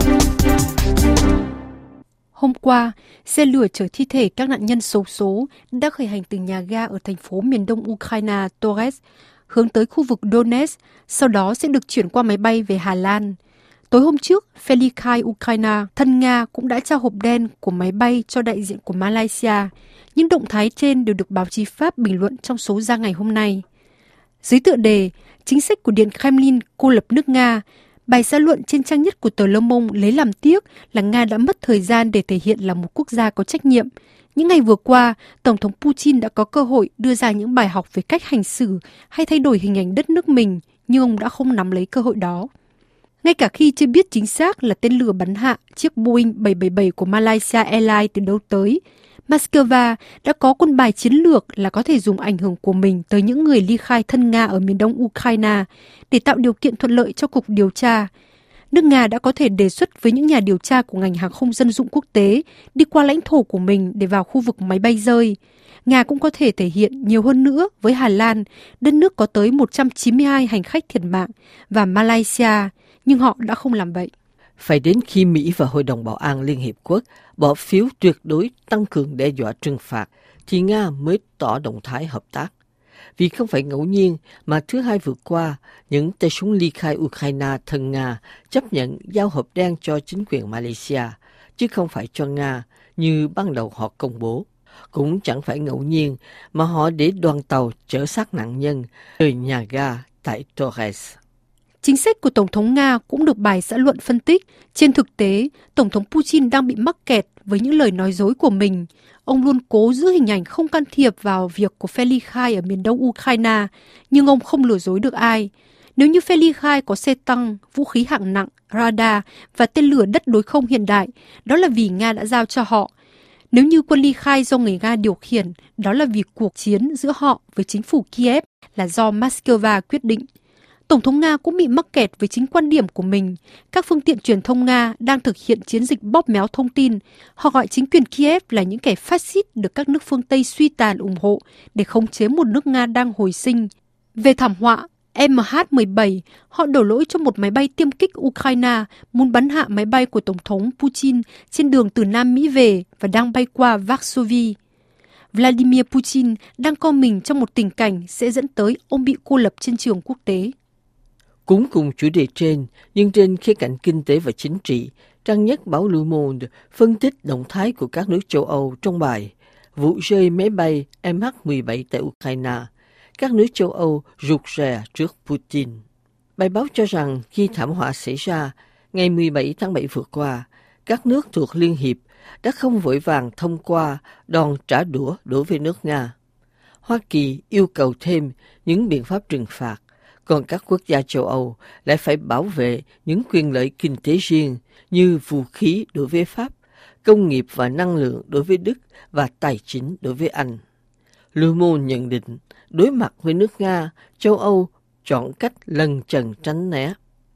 Hôm qua, xe lửa chở thi thể các nạn nhân xấu số đã khởi hành từ nhà ga ở thành phố miền đông Ukraine Torres hướng tới khu vực Donetsk, sau đó sẽ được chuyển qua máy bay về Hà Lan. Tối hôm trước, Felikai Ukraine, thân Nga cũng đã trao hộp đen của máy bay cho đại diện của Malaysia. Những động thái trên đều được báo chí Pháp bình luận trong số ra ngày hôm nay. Dưới tựa đề, chính sách của Điện Kremlin cô lập nước Nga, bài xã luận trên trang nhất của tờ Le Monde lấy làm tiếc là Nga đã mất thời gian để thể hiện là một quốc gia có trách nhiệm. Những ngày vừa qua, Tổng thống Putin đã có cơ hội đưa ra những bài học về cách hành xử hay thay đổi hình ảnh đất nước mình, nhưng ông đã không nắm lấy cơ hội đó. Ngay cả khi chưa biết chính xác là tên lửa bắn hạ chiếc Boeing bảy bảy bảy của Malaysia Airlines từ đâu tới, Moscow đã có quân bài chiến lược là có thể dùng ảnh hưởng của mình tới những người ly khai thân Nga ở miền đông Ukraine để tạo điều kiện thuận lợi cho cuộc điều tra. Nước Nga đã có thể đề xuất với những nhà điều tra của ngành hàng không dân dụng quốc tế đi qua lãnh thổ của mình để vào khu vực máy bay rơi. Nga cũng có thể thể hiện nhiều hơn nữa với Hà Lan, đất nước có tới một trăm chín mươi hai hành khách thiệt mạng, và Malaysia, nhưng họ đã không làm vậy. Phải đến khi Mỹ và Hội đồng Bảo an Liên Hiệp Quốc bỏ phiếu tuyệt đối tăng cường đe dọa trừng phạt, thì Nga mới tỏ động thái hợp tác. Vì không phải ngẫu nhiên mà thứ Hai vừa qua, những tay súng ly khai Ukraine thân Nga chấp nhận giao hộp đen cho chính quyền Malaysia, chứ không phải cho Nga như ban đầu họ công bố. Cũng chẳng phải ngẫu nhiên mà họ để đoàn tàu chở xác nạn nhân rời nhà ga tại Torres. Chính sách của Tổng thống Nga cũng được bài xã luận phân tích. Trên thực tế, Tổng thống Putin đang bị mắc kẹt với những lời nói dối của mình. Ông luôn cố giữ hình ảnh không can thiệp vào việc của Felikai ở miền đông Ukraine, nhưng ông không lừa dối được ai. Nếu như Felikai có xe tăng, vũ khí hạng nặng, radar và tên lửa đất đối không hiện đại, đó là vì Nga đã giao cho họ. Nếu như quân ly khai do người Nga điều khiển, đó là vì cuộc chiến giữa họ với chính phủ Kiev là do Moscow quyết định. Tổng thống Nga cũng bị mắc kẹt với chính quan điểm của mình. Các phương tiện truyền thông Nga đang thực hiện chiến dịch bóp méo thông tin. Họ gọi chính quyền Kiev là những kẻ phát xít được các nước phương Tây suy tàn ủng hộ để khống chế một nước Nga đang hồi sinh. Về thảm họa M H mười bảy, họ đổ lỗi cho một máy bay tiêm kích Ukraine muốn bắn hạ máy bay của Tổng thống Putin trên đường từ Nam Mỹ về và đang bay qua Varsovie. Vladimir Putin đang co mình trong một tình cảnh sẽ dẫn tới ông bị cô lập trên trường quốc tế. Cũng cùng chủ đề trên, nhưng trên khía cạnh kinh tế và chính trị, trang nhất báo Le Monde phân tích động thái của các nước châu Âu trong bài vụ rơi máy bay M H mười bảy tại Ukraine. Các nước châu Âu rụt rè trước Putin. Bài báo cho rằng khi thảm họa xảy ra, ngày mười bảy tháng bảy vừa qua, các nước thuộc Liên Hiệp đã không vội vàng thông qua đòn trả đũa đối với nước Nga. Hoa Kỳ yêu cầu thêm những biện pháp trừng phạt, còn các quốc gia châu Âu lại phải bảo vệ những quyền lợi kinh tế riêng như vũ khí đối với Pháp, công nghiệp và năng lượng đối với Đức và tài chính đối với Anh. Le Monde nhận định, đối mặt với nước Nga, châu Âu chọn cách lẩn tránh tránh né.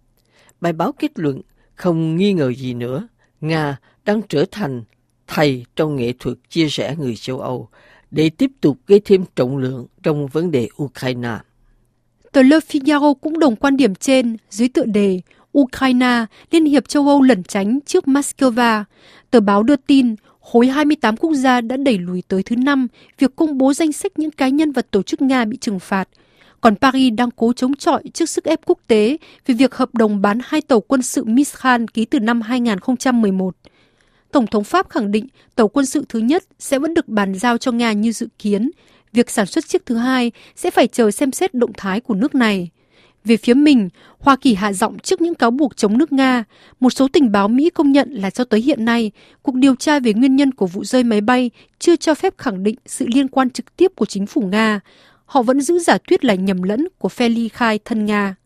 Bài báo kết luận, không nghi ngờ gì nữa, Nga đang trở thành thầy trong nghệ thuật chia rẽ người châu Âu để tiếp tục gây thêm trọng lượng trong vấn đề Ukraine. Tờ Le Figaro cũng đồng quan điểm trên dưới tựa đề Ukraine, Liên hiệp châu Âu lẩn tránh trước Moscow. Tờ báo đưa tin, khối hai mươi tám quốc gia đã đẩy lùi tới thứ năm việc công bố danh sách những cá nhân và tổ chức Nga bị trừng phạt. Còn Paris đang cố chống chọi trước sức ép quốc tế về việc hợp đồng bán hai tàu quân sự Mistral ký từ năm hai không một một. Tổng thống Pháp khẳng định tàu quân sự thứ nhất sẽ vẫn được bàn giao cho Nga như dự kiến. Việc sản xuất chiếc thứ hai sẽ phải chờ xem xét động thái của nước này. Về phía mình, Hoa Kỳ hạ giọng trước những cáo buộc chống nước Nga. Một số tình báo Mỹ công nhận là cho tới hiện nay, cuộc điều tra về nguyên nhân của vụ rơi máy bay chưa cho phép khẳng định sự liên quan trực tiếp của chính phủ Nga. Họ vẫn giữ giả thuyết là nhầm lẫn của phe ly khai thân Nga.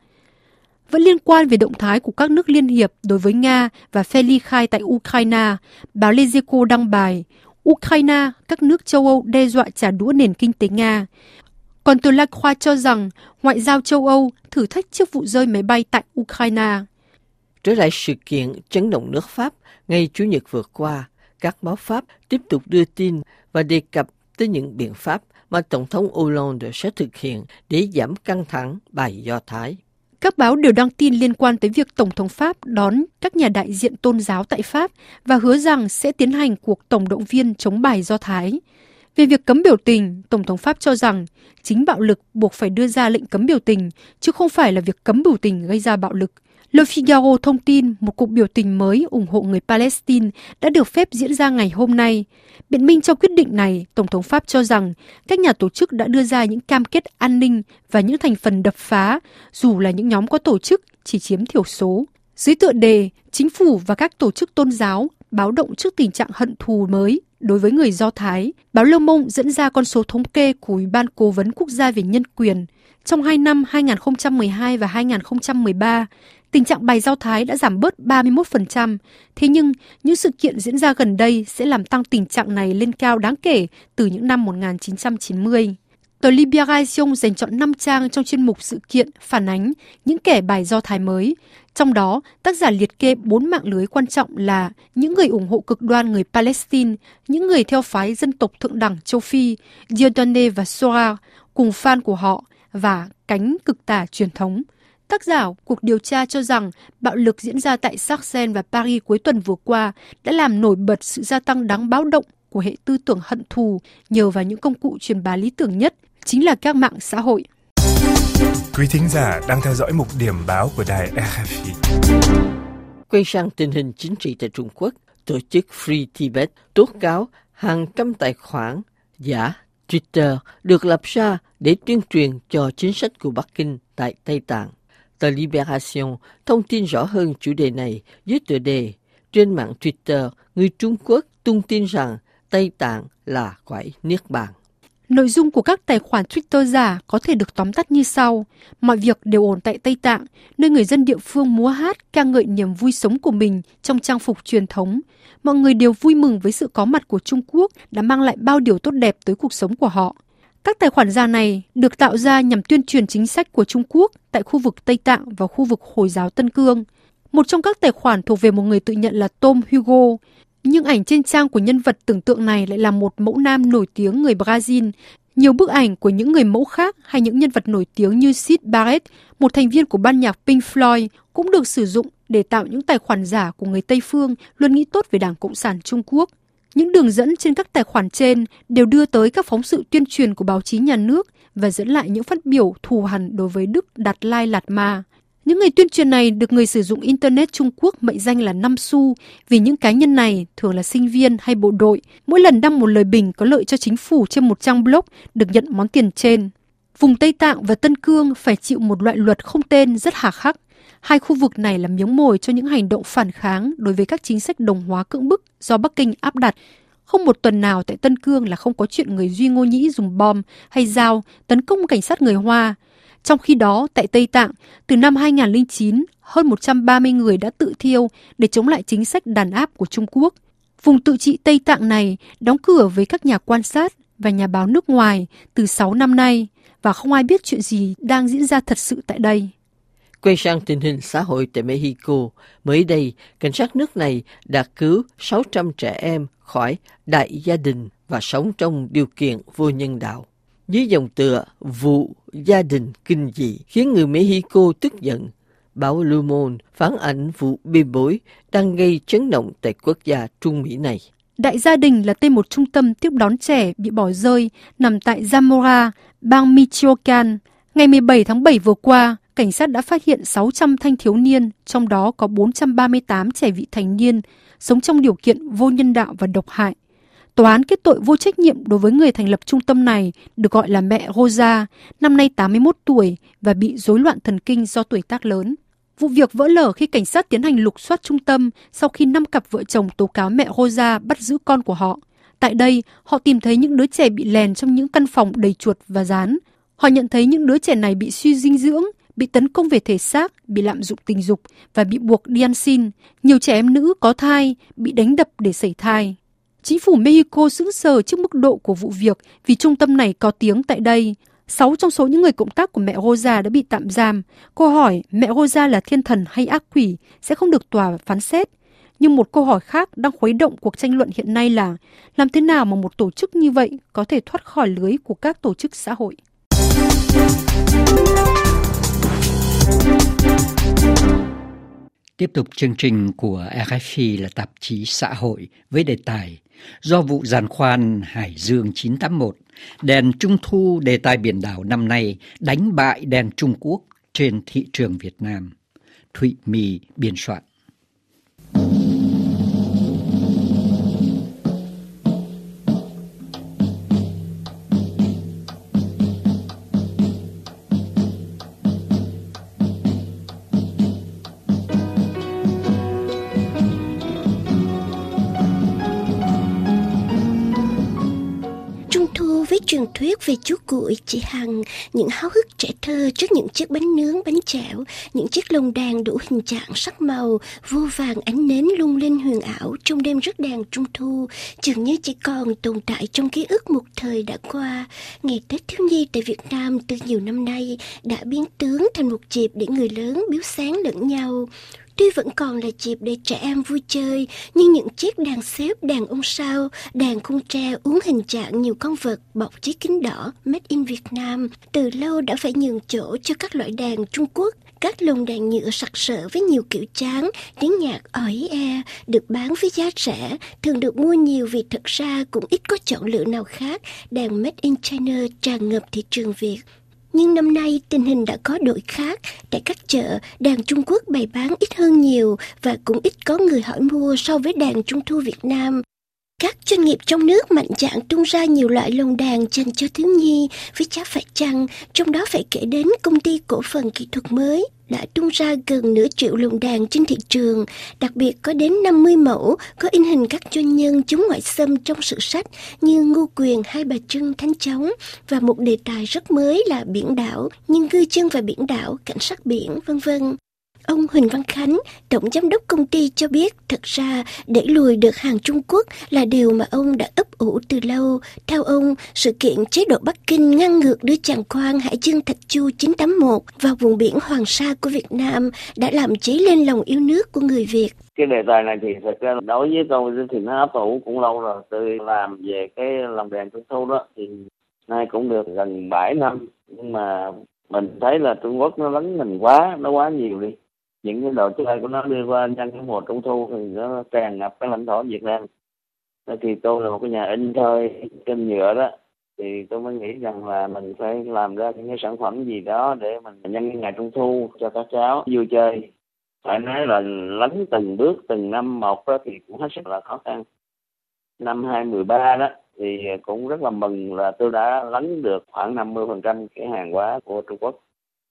Vẫn liên quan về động thái của các nước liên hiệp đối với Nga và phe ly khai tại Ukraine, báo Lezeko đăng bài Ukraine, các nước châu Âu đe dọa trả đũa nền kinh tế Nga. Còn tờ La Croix cho rằng ngoại giao châu Âu thử thách trước vụ rơi máy bay tại Ukraine. Trở lại sự kiện chấn động nước Pháp, ngày Chủ nhật vừa qua, các báo Pháp tiếp tục đưa tin và đề cập tới những biện pháp mà Tổng thống Hollande sẽ thực hiện để giảm căng thẳng bài Do Thái. Các báo đều đăng tin liên quan tới việc Tổng thống Pháp đón các nhà đại diện tôn giáo tại Pháp và hứa rằng sẽ tiến hành cuộc tổng động viên chống bài Do Thái. Về việc cấm biểu tình, Tổng thống Pháp cho rằng chính bạo lực buộc phải đưa ra lệnh cấm biểu tình, chứ không phải là việc cấm biểu tình gây ra bạo lực. Le Figaro thông tin một cuộc biểu tình mới ủng hộ người Palestine đã được phép diễn ra ngày hôm nay. Biện minh cho quyết định này, Tổng thống Pháp cho rằng các nhà tổ chức đã đưa ra những cam kết an ninh và những thành phần đập phá, dù là những nhóm có tổ chức chỉ chiếm thiểu số. Dưới tựa đề, chính phủ và các tổ chức tôn giáo báo động trước tình trạng hận thù mới đối với người Do Thái, báo Le Monde dẫn ra con số thống kê của Ủy ban Cố vấn Quốc gia về Nhân quyền. Trong hai năm hai nghìn không trăm mười hai và hai nghìn không trăm mười ba, tình trạng bài Do Thái đã giảm bớt ba mươi mốt phần trăm. Thế nhưng, những sự kiện diễn ra gần đây sẽ làm tăng tình trạng này lên cao đáng kể từ những năm một nghìn chín trăm chín mươi. Tờ Libération dành chọn năm trang trong chuyên mục sự kiện phản ánh những kẻ bài Do Thái mới. Trong đó, tác giả liệt kê bốn mạng lưới quan trọng là những người ủng hộ cực đoan người Palestine, những người theo phái dân tộc thượng đẳng châu Phi, Dieudonné và Sora, cùng fan của họ, và cánh cực tả truyền thống. Tác giả cuộc điều tra cho rằng bạo lực diễn ra tại Sarcelles và Paris cuối tuần vừa qua đã làm nổi bật sự gia tăng đáng báo động của hệ tư tưởng hận thù nhờ vào những công cụ truyền bá lý tưởng nhất, chính là các mạng xã hội. Quý thính giả đang theo dõi mục điểm báo của đài rờ ép i. Quay sang tình hình chính trị tại Trung Quốc, tổ chức Free Tibet tố cáo hàng trăm tài khoản giả Twitter được lập ra để tuyên truyền cho chính sách của Bắc Kinh tại Tây Tạng. Tờ Libération thông tin rõ hơn chủ đề này dưới tựa đề trên mạng Twitter, người Trung Quốc tung tin rằng Tây Tạng là cõi niết bàn. Nội dung của các tài khoản Twitter giả có thể được tóm tắt như sau. Mọi việc đều ổn tại Tây Tạng, nơi người dân địa phương múa hát ca ngợi niềm vui sống của mình trong trang phục truyền thống. Mọi người đều vui mừng với sự có mặt của Trung Quốc đã mang lại bao điều tốt đẹp tới cuộc sống của họ. Các tài khoản giả này được tạo ra nhằm tuyên truyền chính sách của Trung Quốc tại khu vực Tây Tạng và khu vực Hồi giáo Tân Cương. Một trong các tài khoản thuộc về một người tự nhận là Tom Hugo. Nhưng ảnh trên trang của nhân vật tưởng tượng này lại là một mẫu nam nổi tiếng người Brazil. Nhiều bức ảnh của những người mẫu khác hay những nhân vật nổi tiếng như Syd Barrett, một thành viên của ban nhạc Pink Floyd, cũng được sử dụng để tạo những tài khoản giả của người Tây phương luôn nghĩ tốt về Đảng Cộng sản Trung Quốc. Những đường dẫn trên các tài khoản trên đều đưa tới các phóng sự tuyên truyền của báo chí nhà nước và dẫn lại những phát biểu thù hằn đối với Đức Đạt Lai Lạt Ma. Những người tuyên truyền này được người sử dụng Internet Trung Quốc mệnh danh là năm xu vì những cá nhân này thường là sinh viên hay bộ đội. Mỗi lần đăng một lời bình có lợi cho chính phủ trên một trang blog được nhận món tiền trên. Vùng Tây Tạng và Tân Cương phải chịu một loại luật không tên rất hà khắc. Hai khu vực này là miếng mồi cho những hành động phản kháng đối với các chính sách đồng hóa cưỡng bức do Bắc Kinh áp đặt. Không một tuần nào tại Tân Cương là không có chuyện người Duy Ngô Nhĩ dùng bom hay dao tấn công cảnh sát người Hoa. Trong khi đó, tại Tây Tạng, từ năm hai nghìn không trăm lẻ chín, hơn một trăm ba mươi người đã tự thiêu để chống lại chính sách đàn áp của Trung Quốc. Vùng tự trị Tây Tạng này đóng cửa với các nhà quan sát và nhà báo nước ngoài từ sáu năm nay và không ai biết chuyện gì đang diễn ra thật sự tại đây. Quay sang tình hình xã hội tại Mexico, mới đây, cảnh sát nước này đã cứu sáu trăm trẻ em khỏi đại gia đình và sống trong điều kiện vô nhân đạo. Dưới dòng tựa vụ gia đình kinh dị khiến người Mexico tức giận, báo Le Monde phản ánh vụ bê bối đang gây chấn động tại quốc gia Trung Mỹ này. Đại gia đình là tên một trung tâm tiếp đón trẻ bị bỏ rơi nằm tại Zamora, bang Michoacán. Ngày mười bảy tháng bảy vừa qua, cảnh sát đã phát hiện sáu trăm thanh thiếu niên, trong đó có bốn trăm ba mươi tám trẻ vị thành niên, sống trong điều kiện vô nhân đạo và độc hại. Tòa án kết tội vô trách nhiệm đối với người thành lập trung tâm này, được gọi là mẹ Rosa, năm nay tám mươi mốt tuổi và bị rối loạn thần kinh do tuổi tác lớn. Vụ việc vỡ lở khi cảnh sát tiến hành lục soát trung tâm sau khi năm cặp vợ chồng tố cáo mẹ Rosa bắt giữ con của họ. Tại đây, họ tìm thấy những đứa trẻ bị lèn trong những căn phòng đầy chuột và gián. Họ nhận thấy những đứa trẻ này bị suy dinh dưỡng, bị tấn công về thể xác, bị lạm dụng tình dục và bị buộc đi ăn xin. Nhiều trẻ em nữ có thai, bị đánh đập để sẩy thai. Chính phủ Mexico sững sờ trước mức độ của vụ việc vì trung tâm này có tiếng tại đây. Sáu trong số những người cộng tác của mẹ Rosa đã bị tạm giam. Câu hỏi mẹ Rosa là thiên thần hay ác quỷ sẽ không được tòa phán xét. Nhưng một câu hỏi khác đang khuấy động cuộc tranh luận hiện nay là làm thế nào mà một tổ chức như vậy có thể thoát khỏi lưới của các tổ chức xã hội? Tiếp tục chương trình của rờ ép i là tạp chí xã hội với đề tài do vụ giàn khoan Hải Dương chín tám mốt, đèn Trung thu đề tài biển đảo năm nay đánh bại đèn Trung Quốc trên thị trường Việt Nam. Thụy My biên soạn. Truyền thuyết về chú cuội, chị Hằng, những háo hức trẻ thơ trước những chiếc bánh nướng, bánh chảo, những chiếc lồng đèn đủ hình trạng, sắc màu, vô vàng ánh nến lung linh huyền ảo trong đêm rước đèn Trung thu, dường như chỉ còn tồn tại trong ký ức một thời đã qua. Ngày Tết thiếu nhi tại Việt Nam từ nhiều năm nay đã biến tướng thành một dịp để người lớn biếu sáng lẫn nhau. Tuy vẫn còn là dịp để trẻ em vui chơi, nhưng những chiếc đèn xếp, đèn ông sao, đèn khung tre uốn hình trạng nhiều con vật bọc chiếc kính đỏ Made in Việt Nam từ lâu đã phải nhường chỗ cho các loại đèn Trung Quốc. Các lồng đèn nhựa sặc sỡ với nhiều kiểu dáng, tiếng nhạc ỏi e, được bán với giá rẻ, thường được mua nhiều vì thật ra cũng ít có chọn lựa nào khác. Đèn Made in China tràn ngập thị trường Việt. Nhưng năm nay tình hình đã có đổi khác. Tại các chợ, đèn Trung Quốc bày bán ít hơn nhiều và cũng ít có người hỏi mua so với đèn Trung thu Việt Nam. Các doanh nghiệp trong nước mạnh dạn tung ra nhiều loại lồng đèn dành cho thiếu nhi với giá phải chăng, trong đó phải kể đến công ty cổ phần kỹ thuật mới đã tung ra gần nửa triệu lồng đèn trên thị trường, đặc biệt có đến năm mươi mẫu có in hình các doanh nhân chống ngoại xâm trong sử sách như Ngô Quyền, Hai Bà Trưng, Thánh Chóng và một đề tài rất mới là biển đảo, nhưng ngư dân và biển đảo, cảnh sát biển, vân vân. Ông Huỳnh Văn Khánh, Tổng Giám đốc công ty cho biết thật ra đẩy lùi được hàng Trung Quốc là điều mà ông đã ấp ủ từ lâu. Theo ông, sự kiện chế độ Bắc Kinh ngăn ngược đưa giàn khoan Hải Dương Thạch Chu chín tám mốt vào vùng biển Hoàng Sa của Việt Nam đã làm cháy lên lòng yêu nước của người Việt. Cái đề tài này thì thật ra đối với tôi thì nó ấp ủ cũng lâu rồi. Tôi làm về cái lồng đèn Trung thu đó thì nay cũng được gần bảy năm. Nhưng mà mình thấy là Trung Quốc nó lấn mình quá, nó quá nhiều đi. Những cái đồ chơi của nó đưa qua nhân cái mùa Trung thu thì nó tràn ngập cái lãnh thổ Việt Nam. Thì tôi là một cái nhà in thôi trên nhựa đó, thì tôi mới nghĩ rằng là mình phải làm ra những cái sản phẩm gì đó để mình nhân cái ngày Trung thu cho các cháu vui chơi. Phải nói là lấn từng bước từng năm một đó thì cũng hết sức là khó khăn. Năm hai không một ba đó thì cũng rất là mừng là tôi đã lấn được khoảng năm mươi phần trăm cái hàng hóa của Trung Quốc.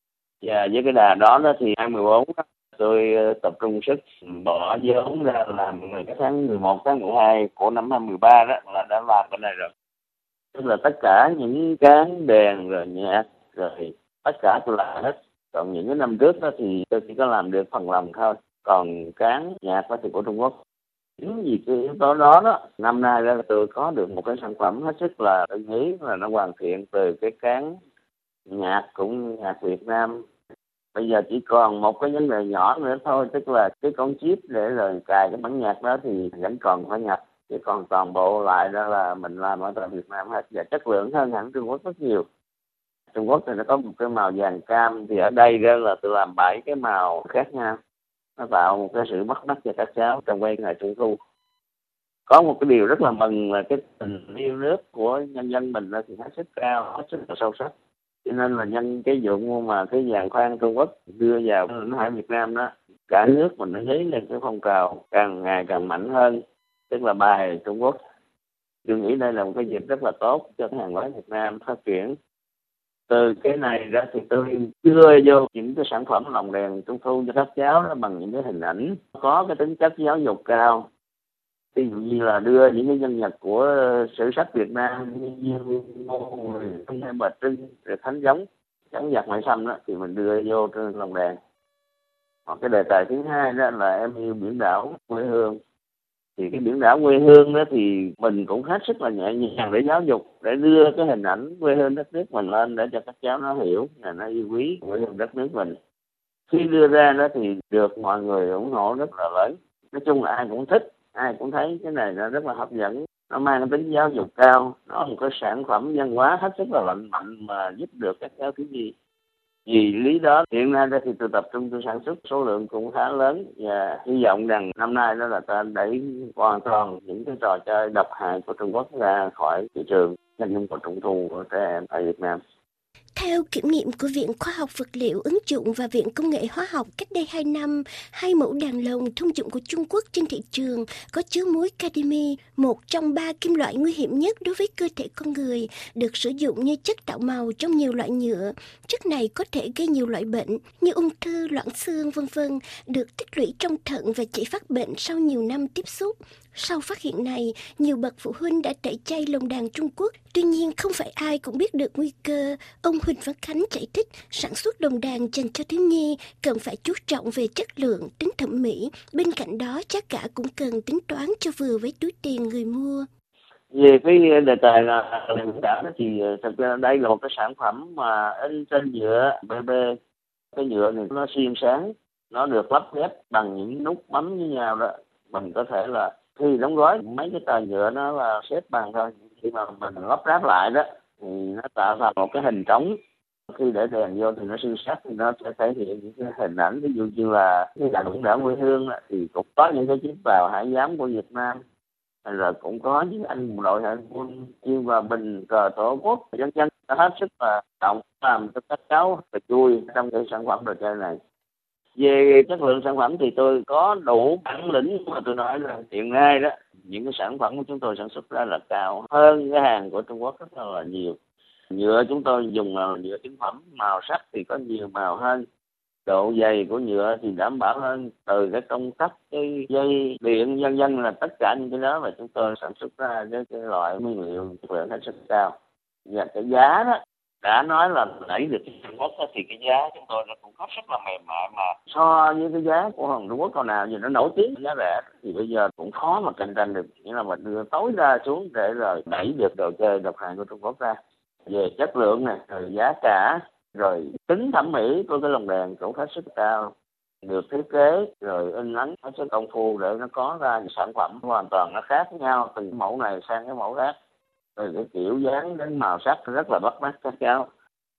Và với cái đà đó đó thì hai không một bốn đó, tôi tập trung sức bỏ vốn ra làm cái tháng mười một, tháng mười hai của năm hai không một ba đó là đã làm cái này rồi. Tức là tất cả những cán đèn rồi nhạc rồi tất cả tôi làm hết. Còn những cái năm trước đó thì tôi chỉ có làm được phần lòng thôi. Còn cán nhạc đó thì của Trung Quốc. Chính vì cái yếu tố đó đó, năm nay là tôi có được một cái sản phẩm hết sức là tôi nghĩ là nó hoàn thiện từ cái cán nhạc cũng nhạc Việt Nam. Bây giờ chỉ còn một cái vấn đề nhỏ nữa thôi, tức là cái con chip để rồi cài cái bản nhạc đó thì vẫn còn phải nhập. Chứ còn toàn bộ lại đó là mình làm ở tại Việt Nam hết và chất lượng hơn hẳn Trung Quốc rất nhiều. Trung Quốc thì nó có một cái màu vàng cam, thì ở đây đó là tôi làm bảy cái màu khác nhau. Nó tạo một cái sự bắt mắt cho các cháu trong quay ngày Trung thu. Có một cái điều rất là mừng là cái tình yêu nước của nhân dân mình thì hết sức cao, hết sức là sâu sắc. Cho nên là nhân cái vụ mà cái giàn khoan Trung Quốc đưa vào lãnh hải Việt Nam đó, cả nước mình nó thấy lên cái phong trào càng ngày càng mạnh hơn, tức là bài Trung Quốc. Tôi nghĩ đây là một cái dịp rất là tốt cho cái hàng hóa Việt Nam phát triển. Từ cái này ra thì tôi đưa vô những cái sản phẩm lồng đèn trung thu cho các cháu đó bằng những cái hình ảnh có cái tính chất giáo dục cao. Ví dụ như là đưa những cái nhân vật của sử sách Việt Nam như Ngô Người, hay Bà Trưng, rồi Thánh Giống, Chống giặc ngoại xâm đó thì mình đưa vô trên lồng đèn. Hoặc cái đề tài thứ hai đó là em yêu biển đảo quê hương. Thì cái biển đảo quê hương đó thì mình cũng hết sức là nhẹ nhàng để giáo dục, để đưa cái hình ảnh quê hương đất nước mình lên để cho các cháu nó hiểu là nó yêu quý quê hương đất nước mình. Khi đưa ra đó thì được mọi người ủng hộ rất là lớn. Nói chung là ai cũng thích, ai cũng thấy cái này nó rất là hấp dẫn. Nó mang cái tính giáo dục cao, nó là một cái sản phẩm văn hóa hết sức là lành mạnh mà giúp được các cháu thiếu nhi. Vì lý đó hiện nay đây thì tôi tập trung tôi sản xuất số lượng cũng khá lớn và hy vọng rằng năm nay đó là ta đẩy hoàn toàn những cái trò chơi độc hại của Trung Quốc ra khỏi thị trường dành dụng của trung thu của trẻ em ở Việt Nam. Theo kiểm nghiệm của Viện Khoa học Vật liệu ứng dụng và Viện Công nghệ Hóa học cách đây hai năm, hai mẫu đàn lồng thông dụng của Trung Quốc trên thị trường có chứa muối cadimi, một trong ba kim loại nguy hiểm nhất đối với cơ thể con người, được sử dụng như chất tạo màu trong nhiều loại nhựa. Chất này có thể gây nhiều loại bệnh như ung thư, loãng xương, vân vân, được tích lũy trong thận và chỉ phát bệnh sau nhiều năm tiếp xúc. Sau phát hiện này, nhiều bậc phụ huynh đã tẩy chay lồng đàn Trung Quốc. Tuy nhiên, không phải ai cũng biết được nguy cơ. Ông Huỳnh Văn Khánh giải thích, sản xuất lồng đàn dành cho thiếu nhi cần phải chú trọng về chất lượng, tính thẩm mỹ. Bên cạnh đó, giá cả cũng cần tính toán cho vừa với túi tiền người mua. Về cái đề tài là biển đảo đó thì thực ra đây là một cái sản phẩm mà in trên nhựa bê bê. Cái nhựa này nó xuyên sáng, nó được lắp ghép bằng những nút bấm với nhau đó. Mình có thể là khi đóng gói mấy cái tờ nhựa nó là xếp bằng thôi, khi mà mình lắp ráp lại đó thì nó tạo ra một cái hình trống. Khi để đèn vô thì nó siêu sắc thì nó sẽ thể hiện những cái hình ảnh, ví dụ như là cái đàn biển đảo quê hương thì cũng có những cái chiếc tàu hải giám của Việt Nam, rồi cũng có những anh bộ đội hải quân yêu hòa bình, cờ tổ quốc, dân dân hết sức là động làm cho các cháu phải vui trong cái sản phẩm đồ chơi này. Về chất lượng sản phẩm thì tôi có đủ bản lĩnh mà tôi nói là hiện nay đó những cái sản phẩm của chúng tôi sản xuất ra là cao hơn cái hàng của Trung Quốc rất là nhiều. Nhựa chúng tôi dùng là nhựa chính phẩm, màu sắc thì có nhiều màu hơn, độ dày của nhựa thì đảm bảo hơn, từ cái công tắc, cái dây điện vân vân là tất cả những cái đó mà chúng tôi sản xuất ra với cái loại nguyên liệu chất lượng hết sức cao. Và cái giá đó đã nói là đẩy được cái Trung Quốc thì cái giá chúng tôi nó cũng rất là mềm mại, mà so với cái giá của hàng Trung Quốc con nào gì nó nổi tiếng giá rẻ thì bây giờ cũng khó mà cạnh tranh được, nghĩa là mình đưa tối đa xuống để rồi đẩy được đồ chơi độc hại của Trung Quốc ra. Về chất lượng này, rồi giá cả, rồi tính thẩm mỹ của cái lồng đèn cũng hết sức cao, được thiết kế rồi in ấn hết sức công phu để nó có ra những sản phẩm hoàn toàn nó khác nhau từ mẫu này sang cái mẫu khác. Rồi cái kiểu dáng đến màu sắc rất là bắt mắt các cháu.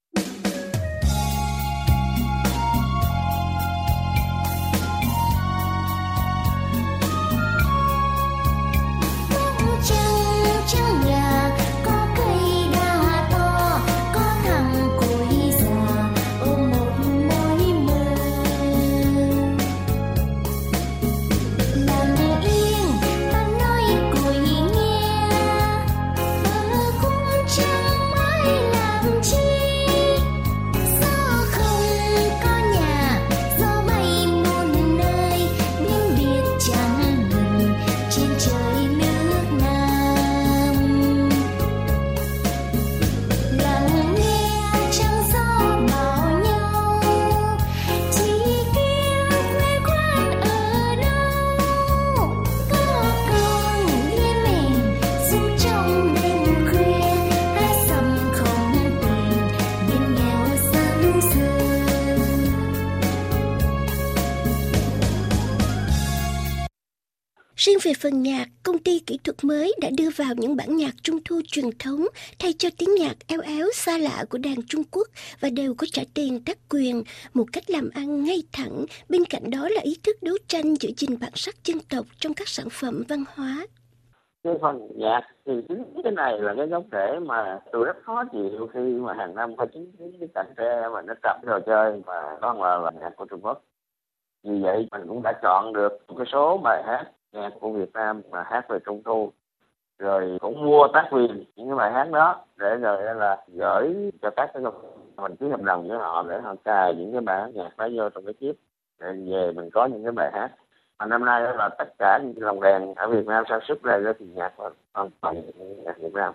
Riêng về phần nhạc, công ty kỹ thuật mới đã đưa vào những bản nhạc trung thu truyền thống thay cho tiếng nhạc eo éo xa lạ của đàn Trung Quốc và đều có trả tiền tác quyền, một cách làm ăn ngay thẳng. Bên cạnh đó là ý thức đấu tranh giữ gìn bản sắc dân tộc trong các sản phẩm văn hóa. Cái phần nhạc thì chính cái này là cái gốc rễ mà tôi rất khó chịu khi mà hàng năm phải chứng kiến cái cảnh tre mà nó tập trò chơi mà đó là, là nhạc của Trung Quốc. Vì vậy mình cũng đã chọn được một cái số bài hát nhạc của Việt Nam mà hát về Trung thu. rồi cũng mua tác quyền những cái bài hát đó để rồi là gửi cho các cái mình ký hợp đồng với họ để họ cài những cái bài hát nhạc đó vô trong cái chip để về mình có những cái bài hát. Mà năm nay đó là tất cả những cái lồng đèn ở Việt Nam sản xuất ra đó thì nhạc hoàn toàn nhạc Việt Nam.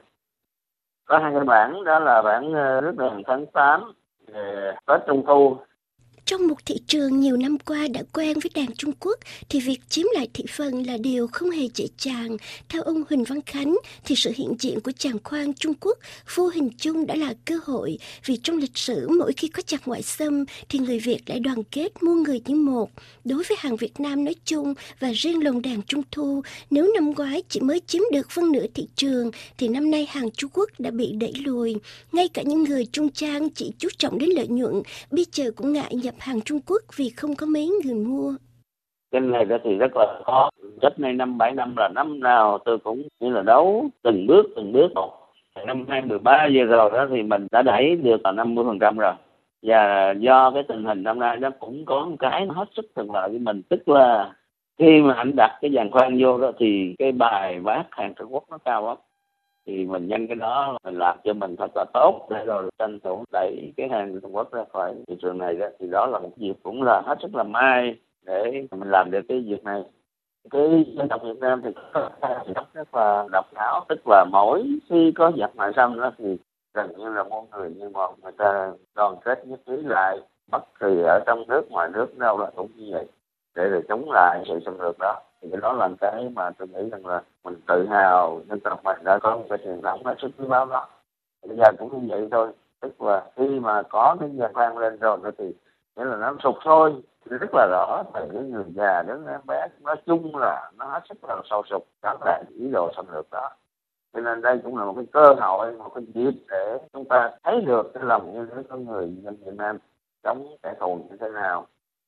Có hai cái bản, đó là bản Rước Đèn tháng tám về Tết Trung Thu. Trong một thị trường nhiều năm qua đã quen với đàn Trung Quốc thì việc chiếm lại thị phần là điều không hề dễ dàng. Theo ông Huỳnh Văn Khánh thì sự hiện diện của giàn khoan Trung Quốc vô hình chung đã là cơ hội, vì trong lịch sử mỗi khi có giặc ngoại xâm thì người Việt lại đoàn kết muôn người như một. Đối với hàng Việt Nam nói chung và riêng lồng đàn Trung Thu, nếu năm ngoái chỉ mới chiếm được phân nửa thị trường thì năm nay hàng Trung Quốc đã bị đẩy lùi. Ngay cả những người trung trang chỉ chú trọng đến lợi nhuận bây giờ cũng ngại nhập hàng Trung Quốc vì không có mấy người mua. Cái này đó thì rất là khó. Cách này năm bảy năm là năm nào tôi cũng như là đấu từng bước từng bước một. Năm hai mười ba giờ rồi đó thì mình đã đẩy được là năm mươi phần trăm rồi. Và do cái tình hình năm nay nó cũng có một cái hết sức thuận lợi với mình, tức là khi mà anh đặt cái giàn khoan vô đó thì cái bài bác hàng Trung Quốc nó cao lắm. Thì mình nhân cái đó mình làm cho mình thật là tốt để rồi tranh thủ đẩy cái hàng Trung Quốc ra khỏi thị trường này đó. Thì đó là một việc cũng là hết sức là may để mình làm được cái việc này. Cái dân tộc Việt Nam thì có rất là độc đáo, tức là mỗi khi có giặc ngoại xâm đó thì gần như là muôn người như một, người ta đoàn kết nhất trí lại, bất kỳ ở trong nước ngoài nước đâu là cũng như vậy để rồi chống lại sự xâm lược đó. Thì cái đó là cái mà tôi nghĩ rằng là mình tự hào dân tộc mình đã có một cái truyền thống hết sức quý báu đó. Bây giờ cũng như vậy thôi, tức là khi mà có cái giàn khoan lên rồi thì nghĩa là nó sụp sôi rất là rõ, từ cái người già đến em bé nói chung là nó hết sức là sâu sụp đó là ý đồ xâm lược đó. Cho nên đây cũng là một cái cơ hội, một cái dịp để chúng ta thấy được cái lòng yêu nước của người dân Việt Nam chống kẻ thù như thế nào.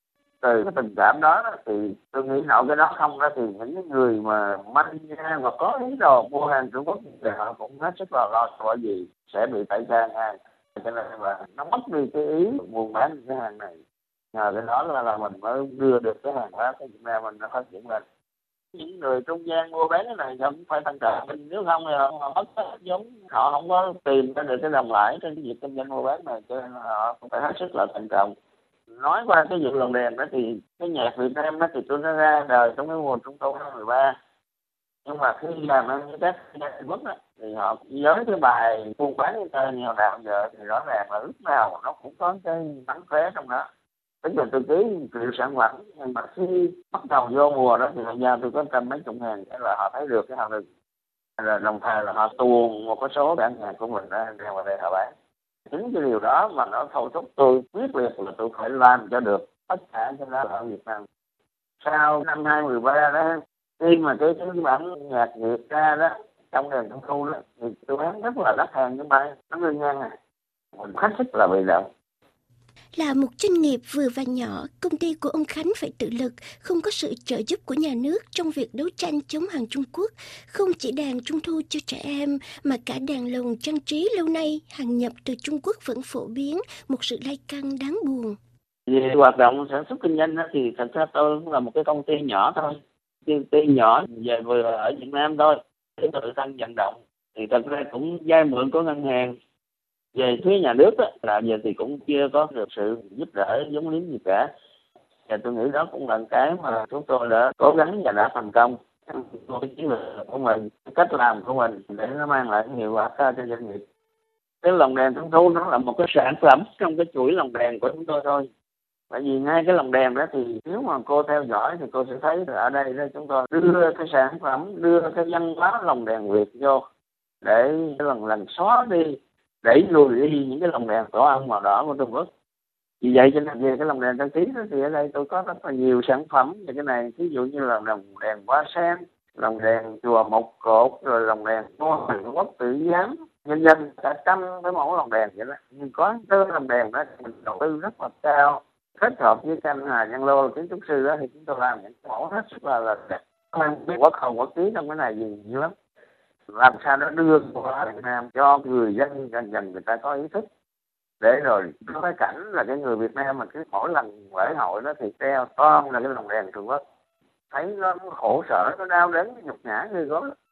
Từ cái tình cảm đó thì tôi nghĩ nội cái đó không đó thì những người mà manh nha và có ý đồ mua hàng Trung Quốc thì họ cũng hết sức là lo bởi vì sẽ bị tẩy chay ngay. Cho nên là nó mất đi cái ý buôn bán cái hàng này. Nhờ cái đó là, là mình mới đưa được cái hàng hóa của Việt Nam mình nó phát triển lên. Những người trung gian mua bán cái này cũng phải tăng trợ mình, nếu không thì họ mất giống, họ không có tìm ra được cái đồng lãi trên cái việc kinh doanh mua bán này, cho nên họ cũng phải hết sức là thận trọng. Nói qua cái vụ lồng đèn đó thì cái nhạc Việt Nam đó thì tôi nó ra đời trong cái mùa Trung thu năm mười ba, nhưng mà khi làm ăn với các nhạc Trung Quốc đó thì họ với cái bài buôn bán như tên nhiều đạo giờ thì rõ ràng là lúc nào nó cũng có cái bắn vé trong đó. Tức là tôi ký triệu sản phẩm, nhưng mà khi bắt đầu vô mùa đó thì bây giờ tôi có trăm mấy chục ngàn, thế là họ thấy được cái họ được, là đồng thời là họ tuồn một cái số bản nhạc của mình ra ra ngoài đây họ bán. Chính cái điều đó mà nó thôi thúc tôi quyết liệt là tôi phải làm cho được tất cả cái đó ở Việt Nam. Sau năm hai mười ba đó, khi mà cái cái bản nhạc Việt ra đó trong đèn Trung thu đó thì tôi bán rất là đắt hàng, nhưng mà nó nguyên nhân này mình hết sức là bị động. Là một doanh nghiệp vừa và nhỏ, công ty của ông Khánh phải tự lực, không có sự trợ giúp của nhà nước trong việc đấu tranh chống hàng Trung Quốc. Không chỉ đèn Trung thu cho trẻ em, mà cả đèn lồng trang trí lâu nay hàng nhập từ Trung Quốc vẫn phổ biến, một sự lai căng đáng buồn. Về hoạt động sản xuất kinh doanh đó, thì thật ra tôi cũng là một cái công ty nhỏ thôi, công ty nhỏ về vừa ở Việt Nam thôi, để tự thân vận động. Thì thật ra cũng vay mượn của ngân hàng. Về phía nhà nước đó, là giờ thì cũng chưa có được sự giúp đỡ giống liếng gì cả. Và tôi nghĩ đó cũng là cái mà chúng tôi đã cố gắng và đã thành công. Cái chiến lược của mình, cách làm của mình để nó mang lại hiệu quả cao cho doanh nghiệp. Cái lồng đèn Trung thu nó là một cái sản phẩm trong cái chuỗi lồng đèn của chúng tôi thôi. Bởi vì ngay cái lồng đèn đó thì nếu mà cô theo dõi thì cô sẽ thấy là ở đây đó chúng tôi đưa cái sản phẩm, đưa cái văn hóa lồng đèn Việt vô để lần lần xóa đi, đẩy lùi đi những cái lồng đèn đỏ ăn màu đỏ của Trung Quốc. Vì vậy cho nên về cái lồng đèn trang trí đó thì ở đây tôi có rất là nhiều sản phẩm về cái này, ví dụ như là lồng đèn hoa sen, lồng đèn chùa Một Cột, rồi lồng đèn của Hàn Quốc tự giám, nhân dân cả trăm cái mẫu lồng đèn vậy đó. Nhưng có cái lồng đèn đó mình đầu tư rất là cao, kết hợp với anh Hà Văn Lô kiến trúc sư đó thì chúng tôi làm những mẫu hết sức là là đẹp, mang biết quốc hầu quốc ký trong cái này gì nhiều lắm. Làm sao đó đưa qua Việt Nam cho người dân dần dần người ta có ý thức, để rồi có cái cảnh là cái người Việt Nam mà cứ mỗi lần lễ hội đó thì treo toàn là cái lồng đèn Trung Quốc, thấy nó khổ sở, nó đau đớn, nhục nhã như gớm.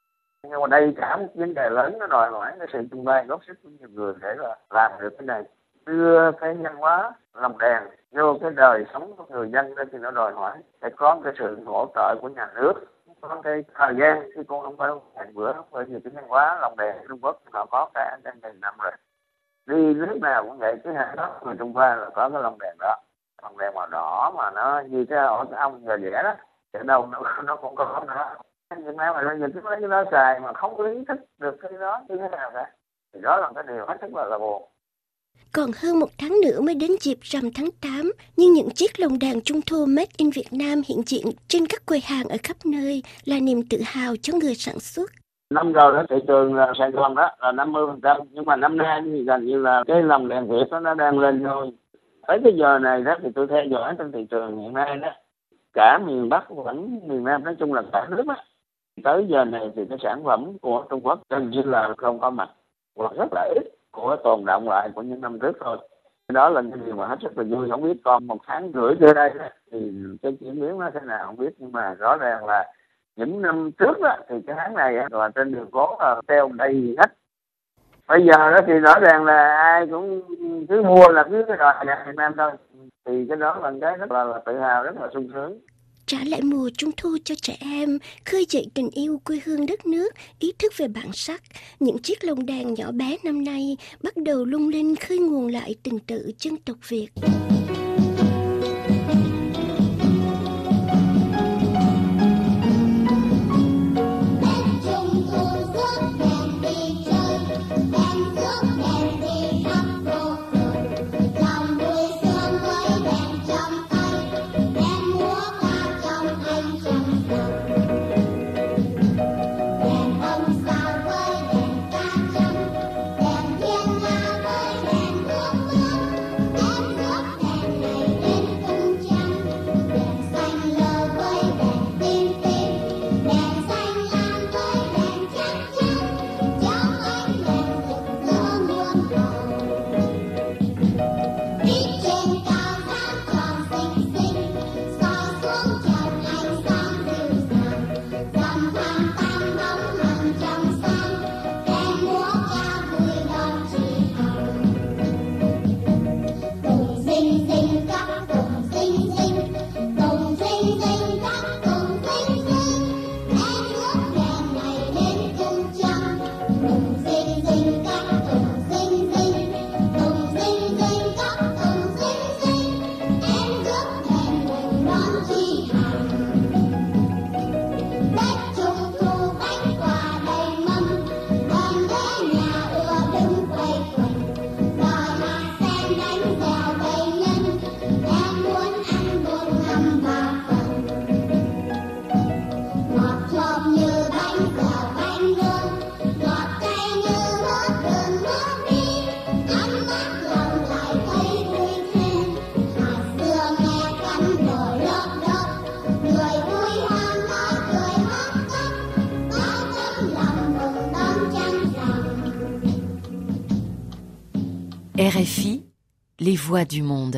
Nhưng mà đây cả một vấn đề lớn, nó đòi hỏi cái sự chung tay góp sức của nhiều người để là làm được cái này. Đưa cái văn hóa lồng đèn vô cái đời sống của người dân đó thì nó đòi hỏi phải có cái sự hỗ trợ của nhà nước. Có cái thời gian thì cũng không phải một bữa, bởi vì cái văn hóa lồng đèn Trung Quốc họ có cả trên đầy năm rồi. Đi nước nào cũng vậy, cái hàng đó người Trung Hoa là có cái lồng đèn đó, lồng đèn màu đỏ mà nó như cái ổ ong giờ vẽ đó, ở đâu nó, nó cũng có nữa. Việt Nam mà bây giờ cái đó xài mà không có ý thức được cái đó như thế nào cả, thì đó là cái điều hết sức là, là buồn. Còn hơn một tháng nữa mới đến dịp rằm tháng tám, nhưng những chiếc lồng đèn Trung thu Made in Việt Nam hiện diện trên các quầy hàng ở khắp nơi là niềm tự hào cho người sản xuất. Năm rồi đó, thị trường là Sài Gòn đó là năm mươi phần trăm, nhưng mà năm nay thì gần như là cái lồng đèn Việt đó nó đang lên thôi. Tới cái giờ này đó thì tôi theo dõi trên thị trường hiện nay đó, cả miền Bắc vẫn miền Nam nói chung là cả nước đó. Tới giờ này thì cái sản phẩm của Trung Quốc gần như là không có mặt, hoặc rất là ít của tồn động lại của những năm trước thôi. Đó là cái điều mà hết sức là vui. Không biết còn một tháng rưỡi tới đây thì cái diễn biến nó thế nào không biết, nhưng mà rõ ràng là những năm trước đó, thì cái tháng này là trên đường phố là treo đầy hết. Bây giờ đó thì rõ ràng là ai cũng cứ mua là cứ cái đòi Việt Nam thôi, thì cái đó là cái rất là, là tự hào, rất là sung sướng. Trả lại mùa Trung thu cho trẻ em, khơi dậy tình yêu quê hương đất nước, ý thức về bản sắc. Những chiếc lồng đèn nhỏ bé năm nay bắt đầu lung linh khơi nguồn lại tình tự dân tộc Việt. R F I, les voix du monde.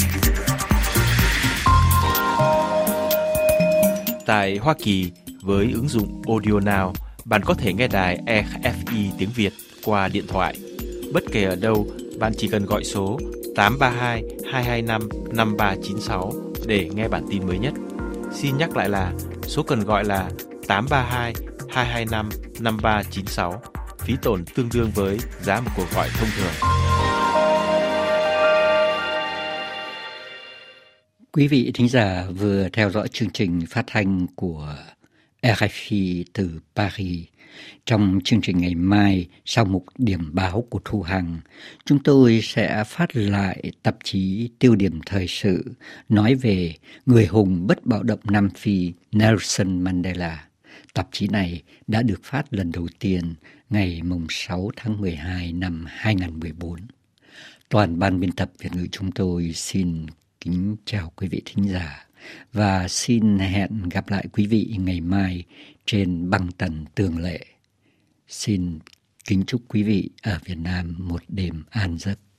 Tại Hoa Kỳ, với ứng dụng Audio Now, bạn có thể nghe đài R F I tiếng Việt qua điện thoại. Bất kể ở đâu, bạn chỉ cần gọi số tám ba hai hai hai năm năm ba chín sáu để nghe bản tin mới nhất. Xin nhắc lại là số cần gọi là tám ba hai hai hai năm năm ba chín sáu, phí tổn tương đương với giá một cuộc gọi thông thường. Quý vị thính giả vừa theo dõi chương trình phát thanh của R F I từ Paris. Trong chương trình ngày mai, sau mục điểm báo của Thu Hằng, chúng tôi sẽ phát lại tạp chí Tiêu điểm thời sự nói về người hùng bất bạo động Nam Phi Nelson Mandela. Tạp chí này đã được phát lần đầu tiên ngày sáu tháng mười hai năm hai nghìn không trăm mười bốn. Toàn ban biên tập Việt ngữ chúng tôi xin kính chào quý vị thính giả và xin hẹn gặp lại quý vị ngày mai trên băng tần tường lệ. Xin kính chúc quý vị ở Việt Nam một đêm an giấc.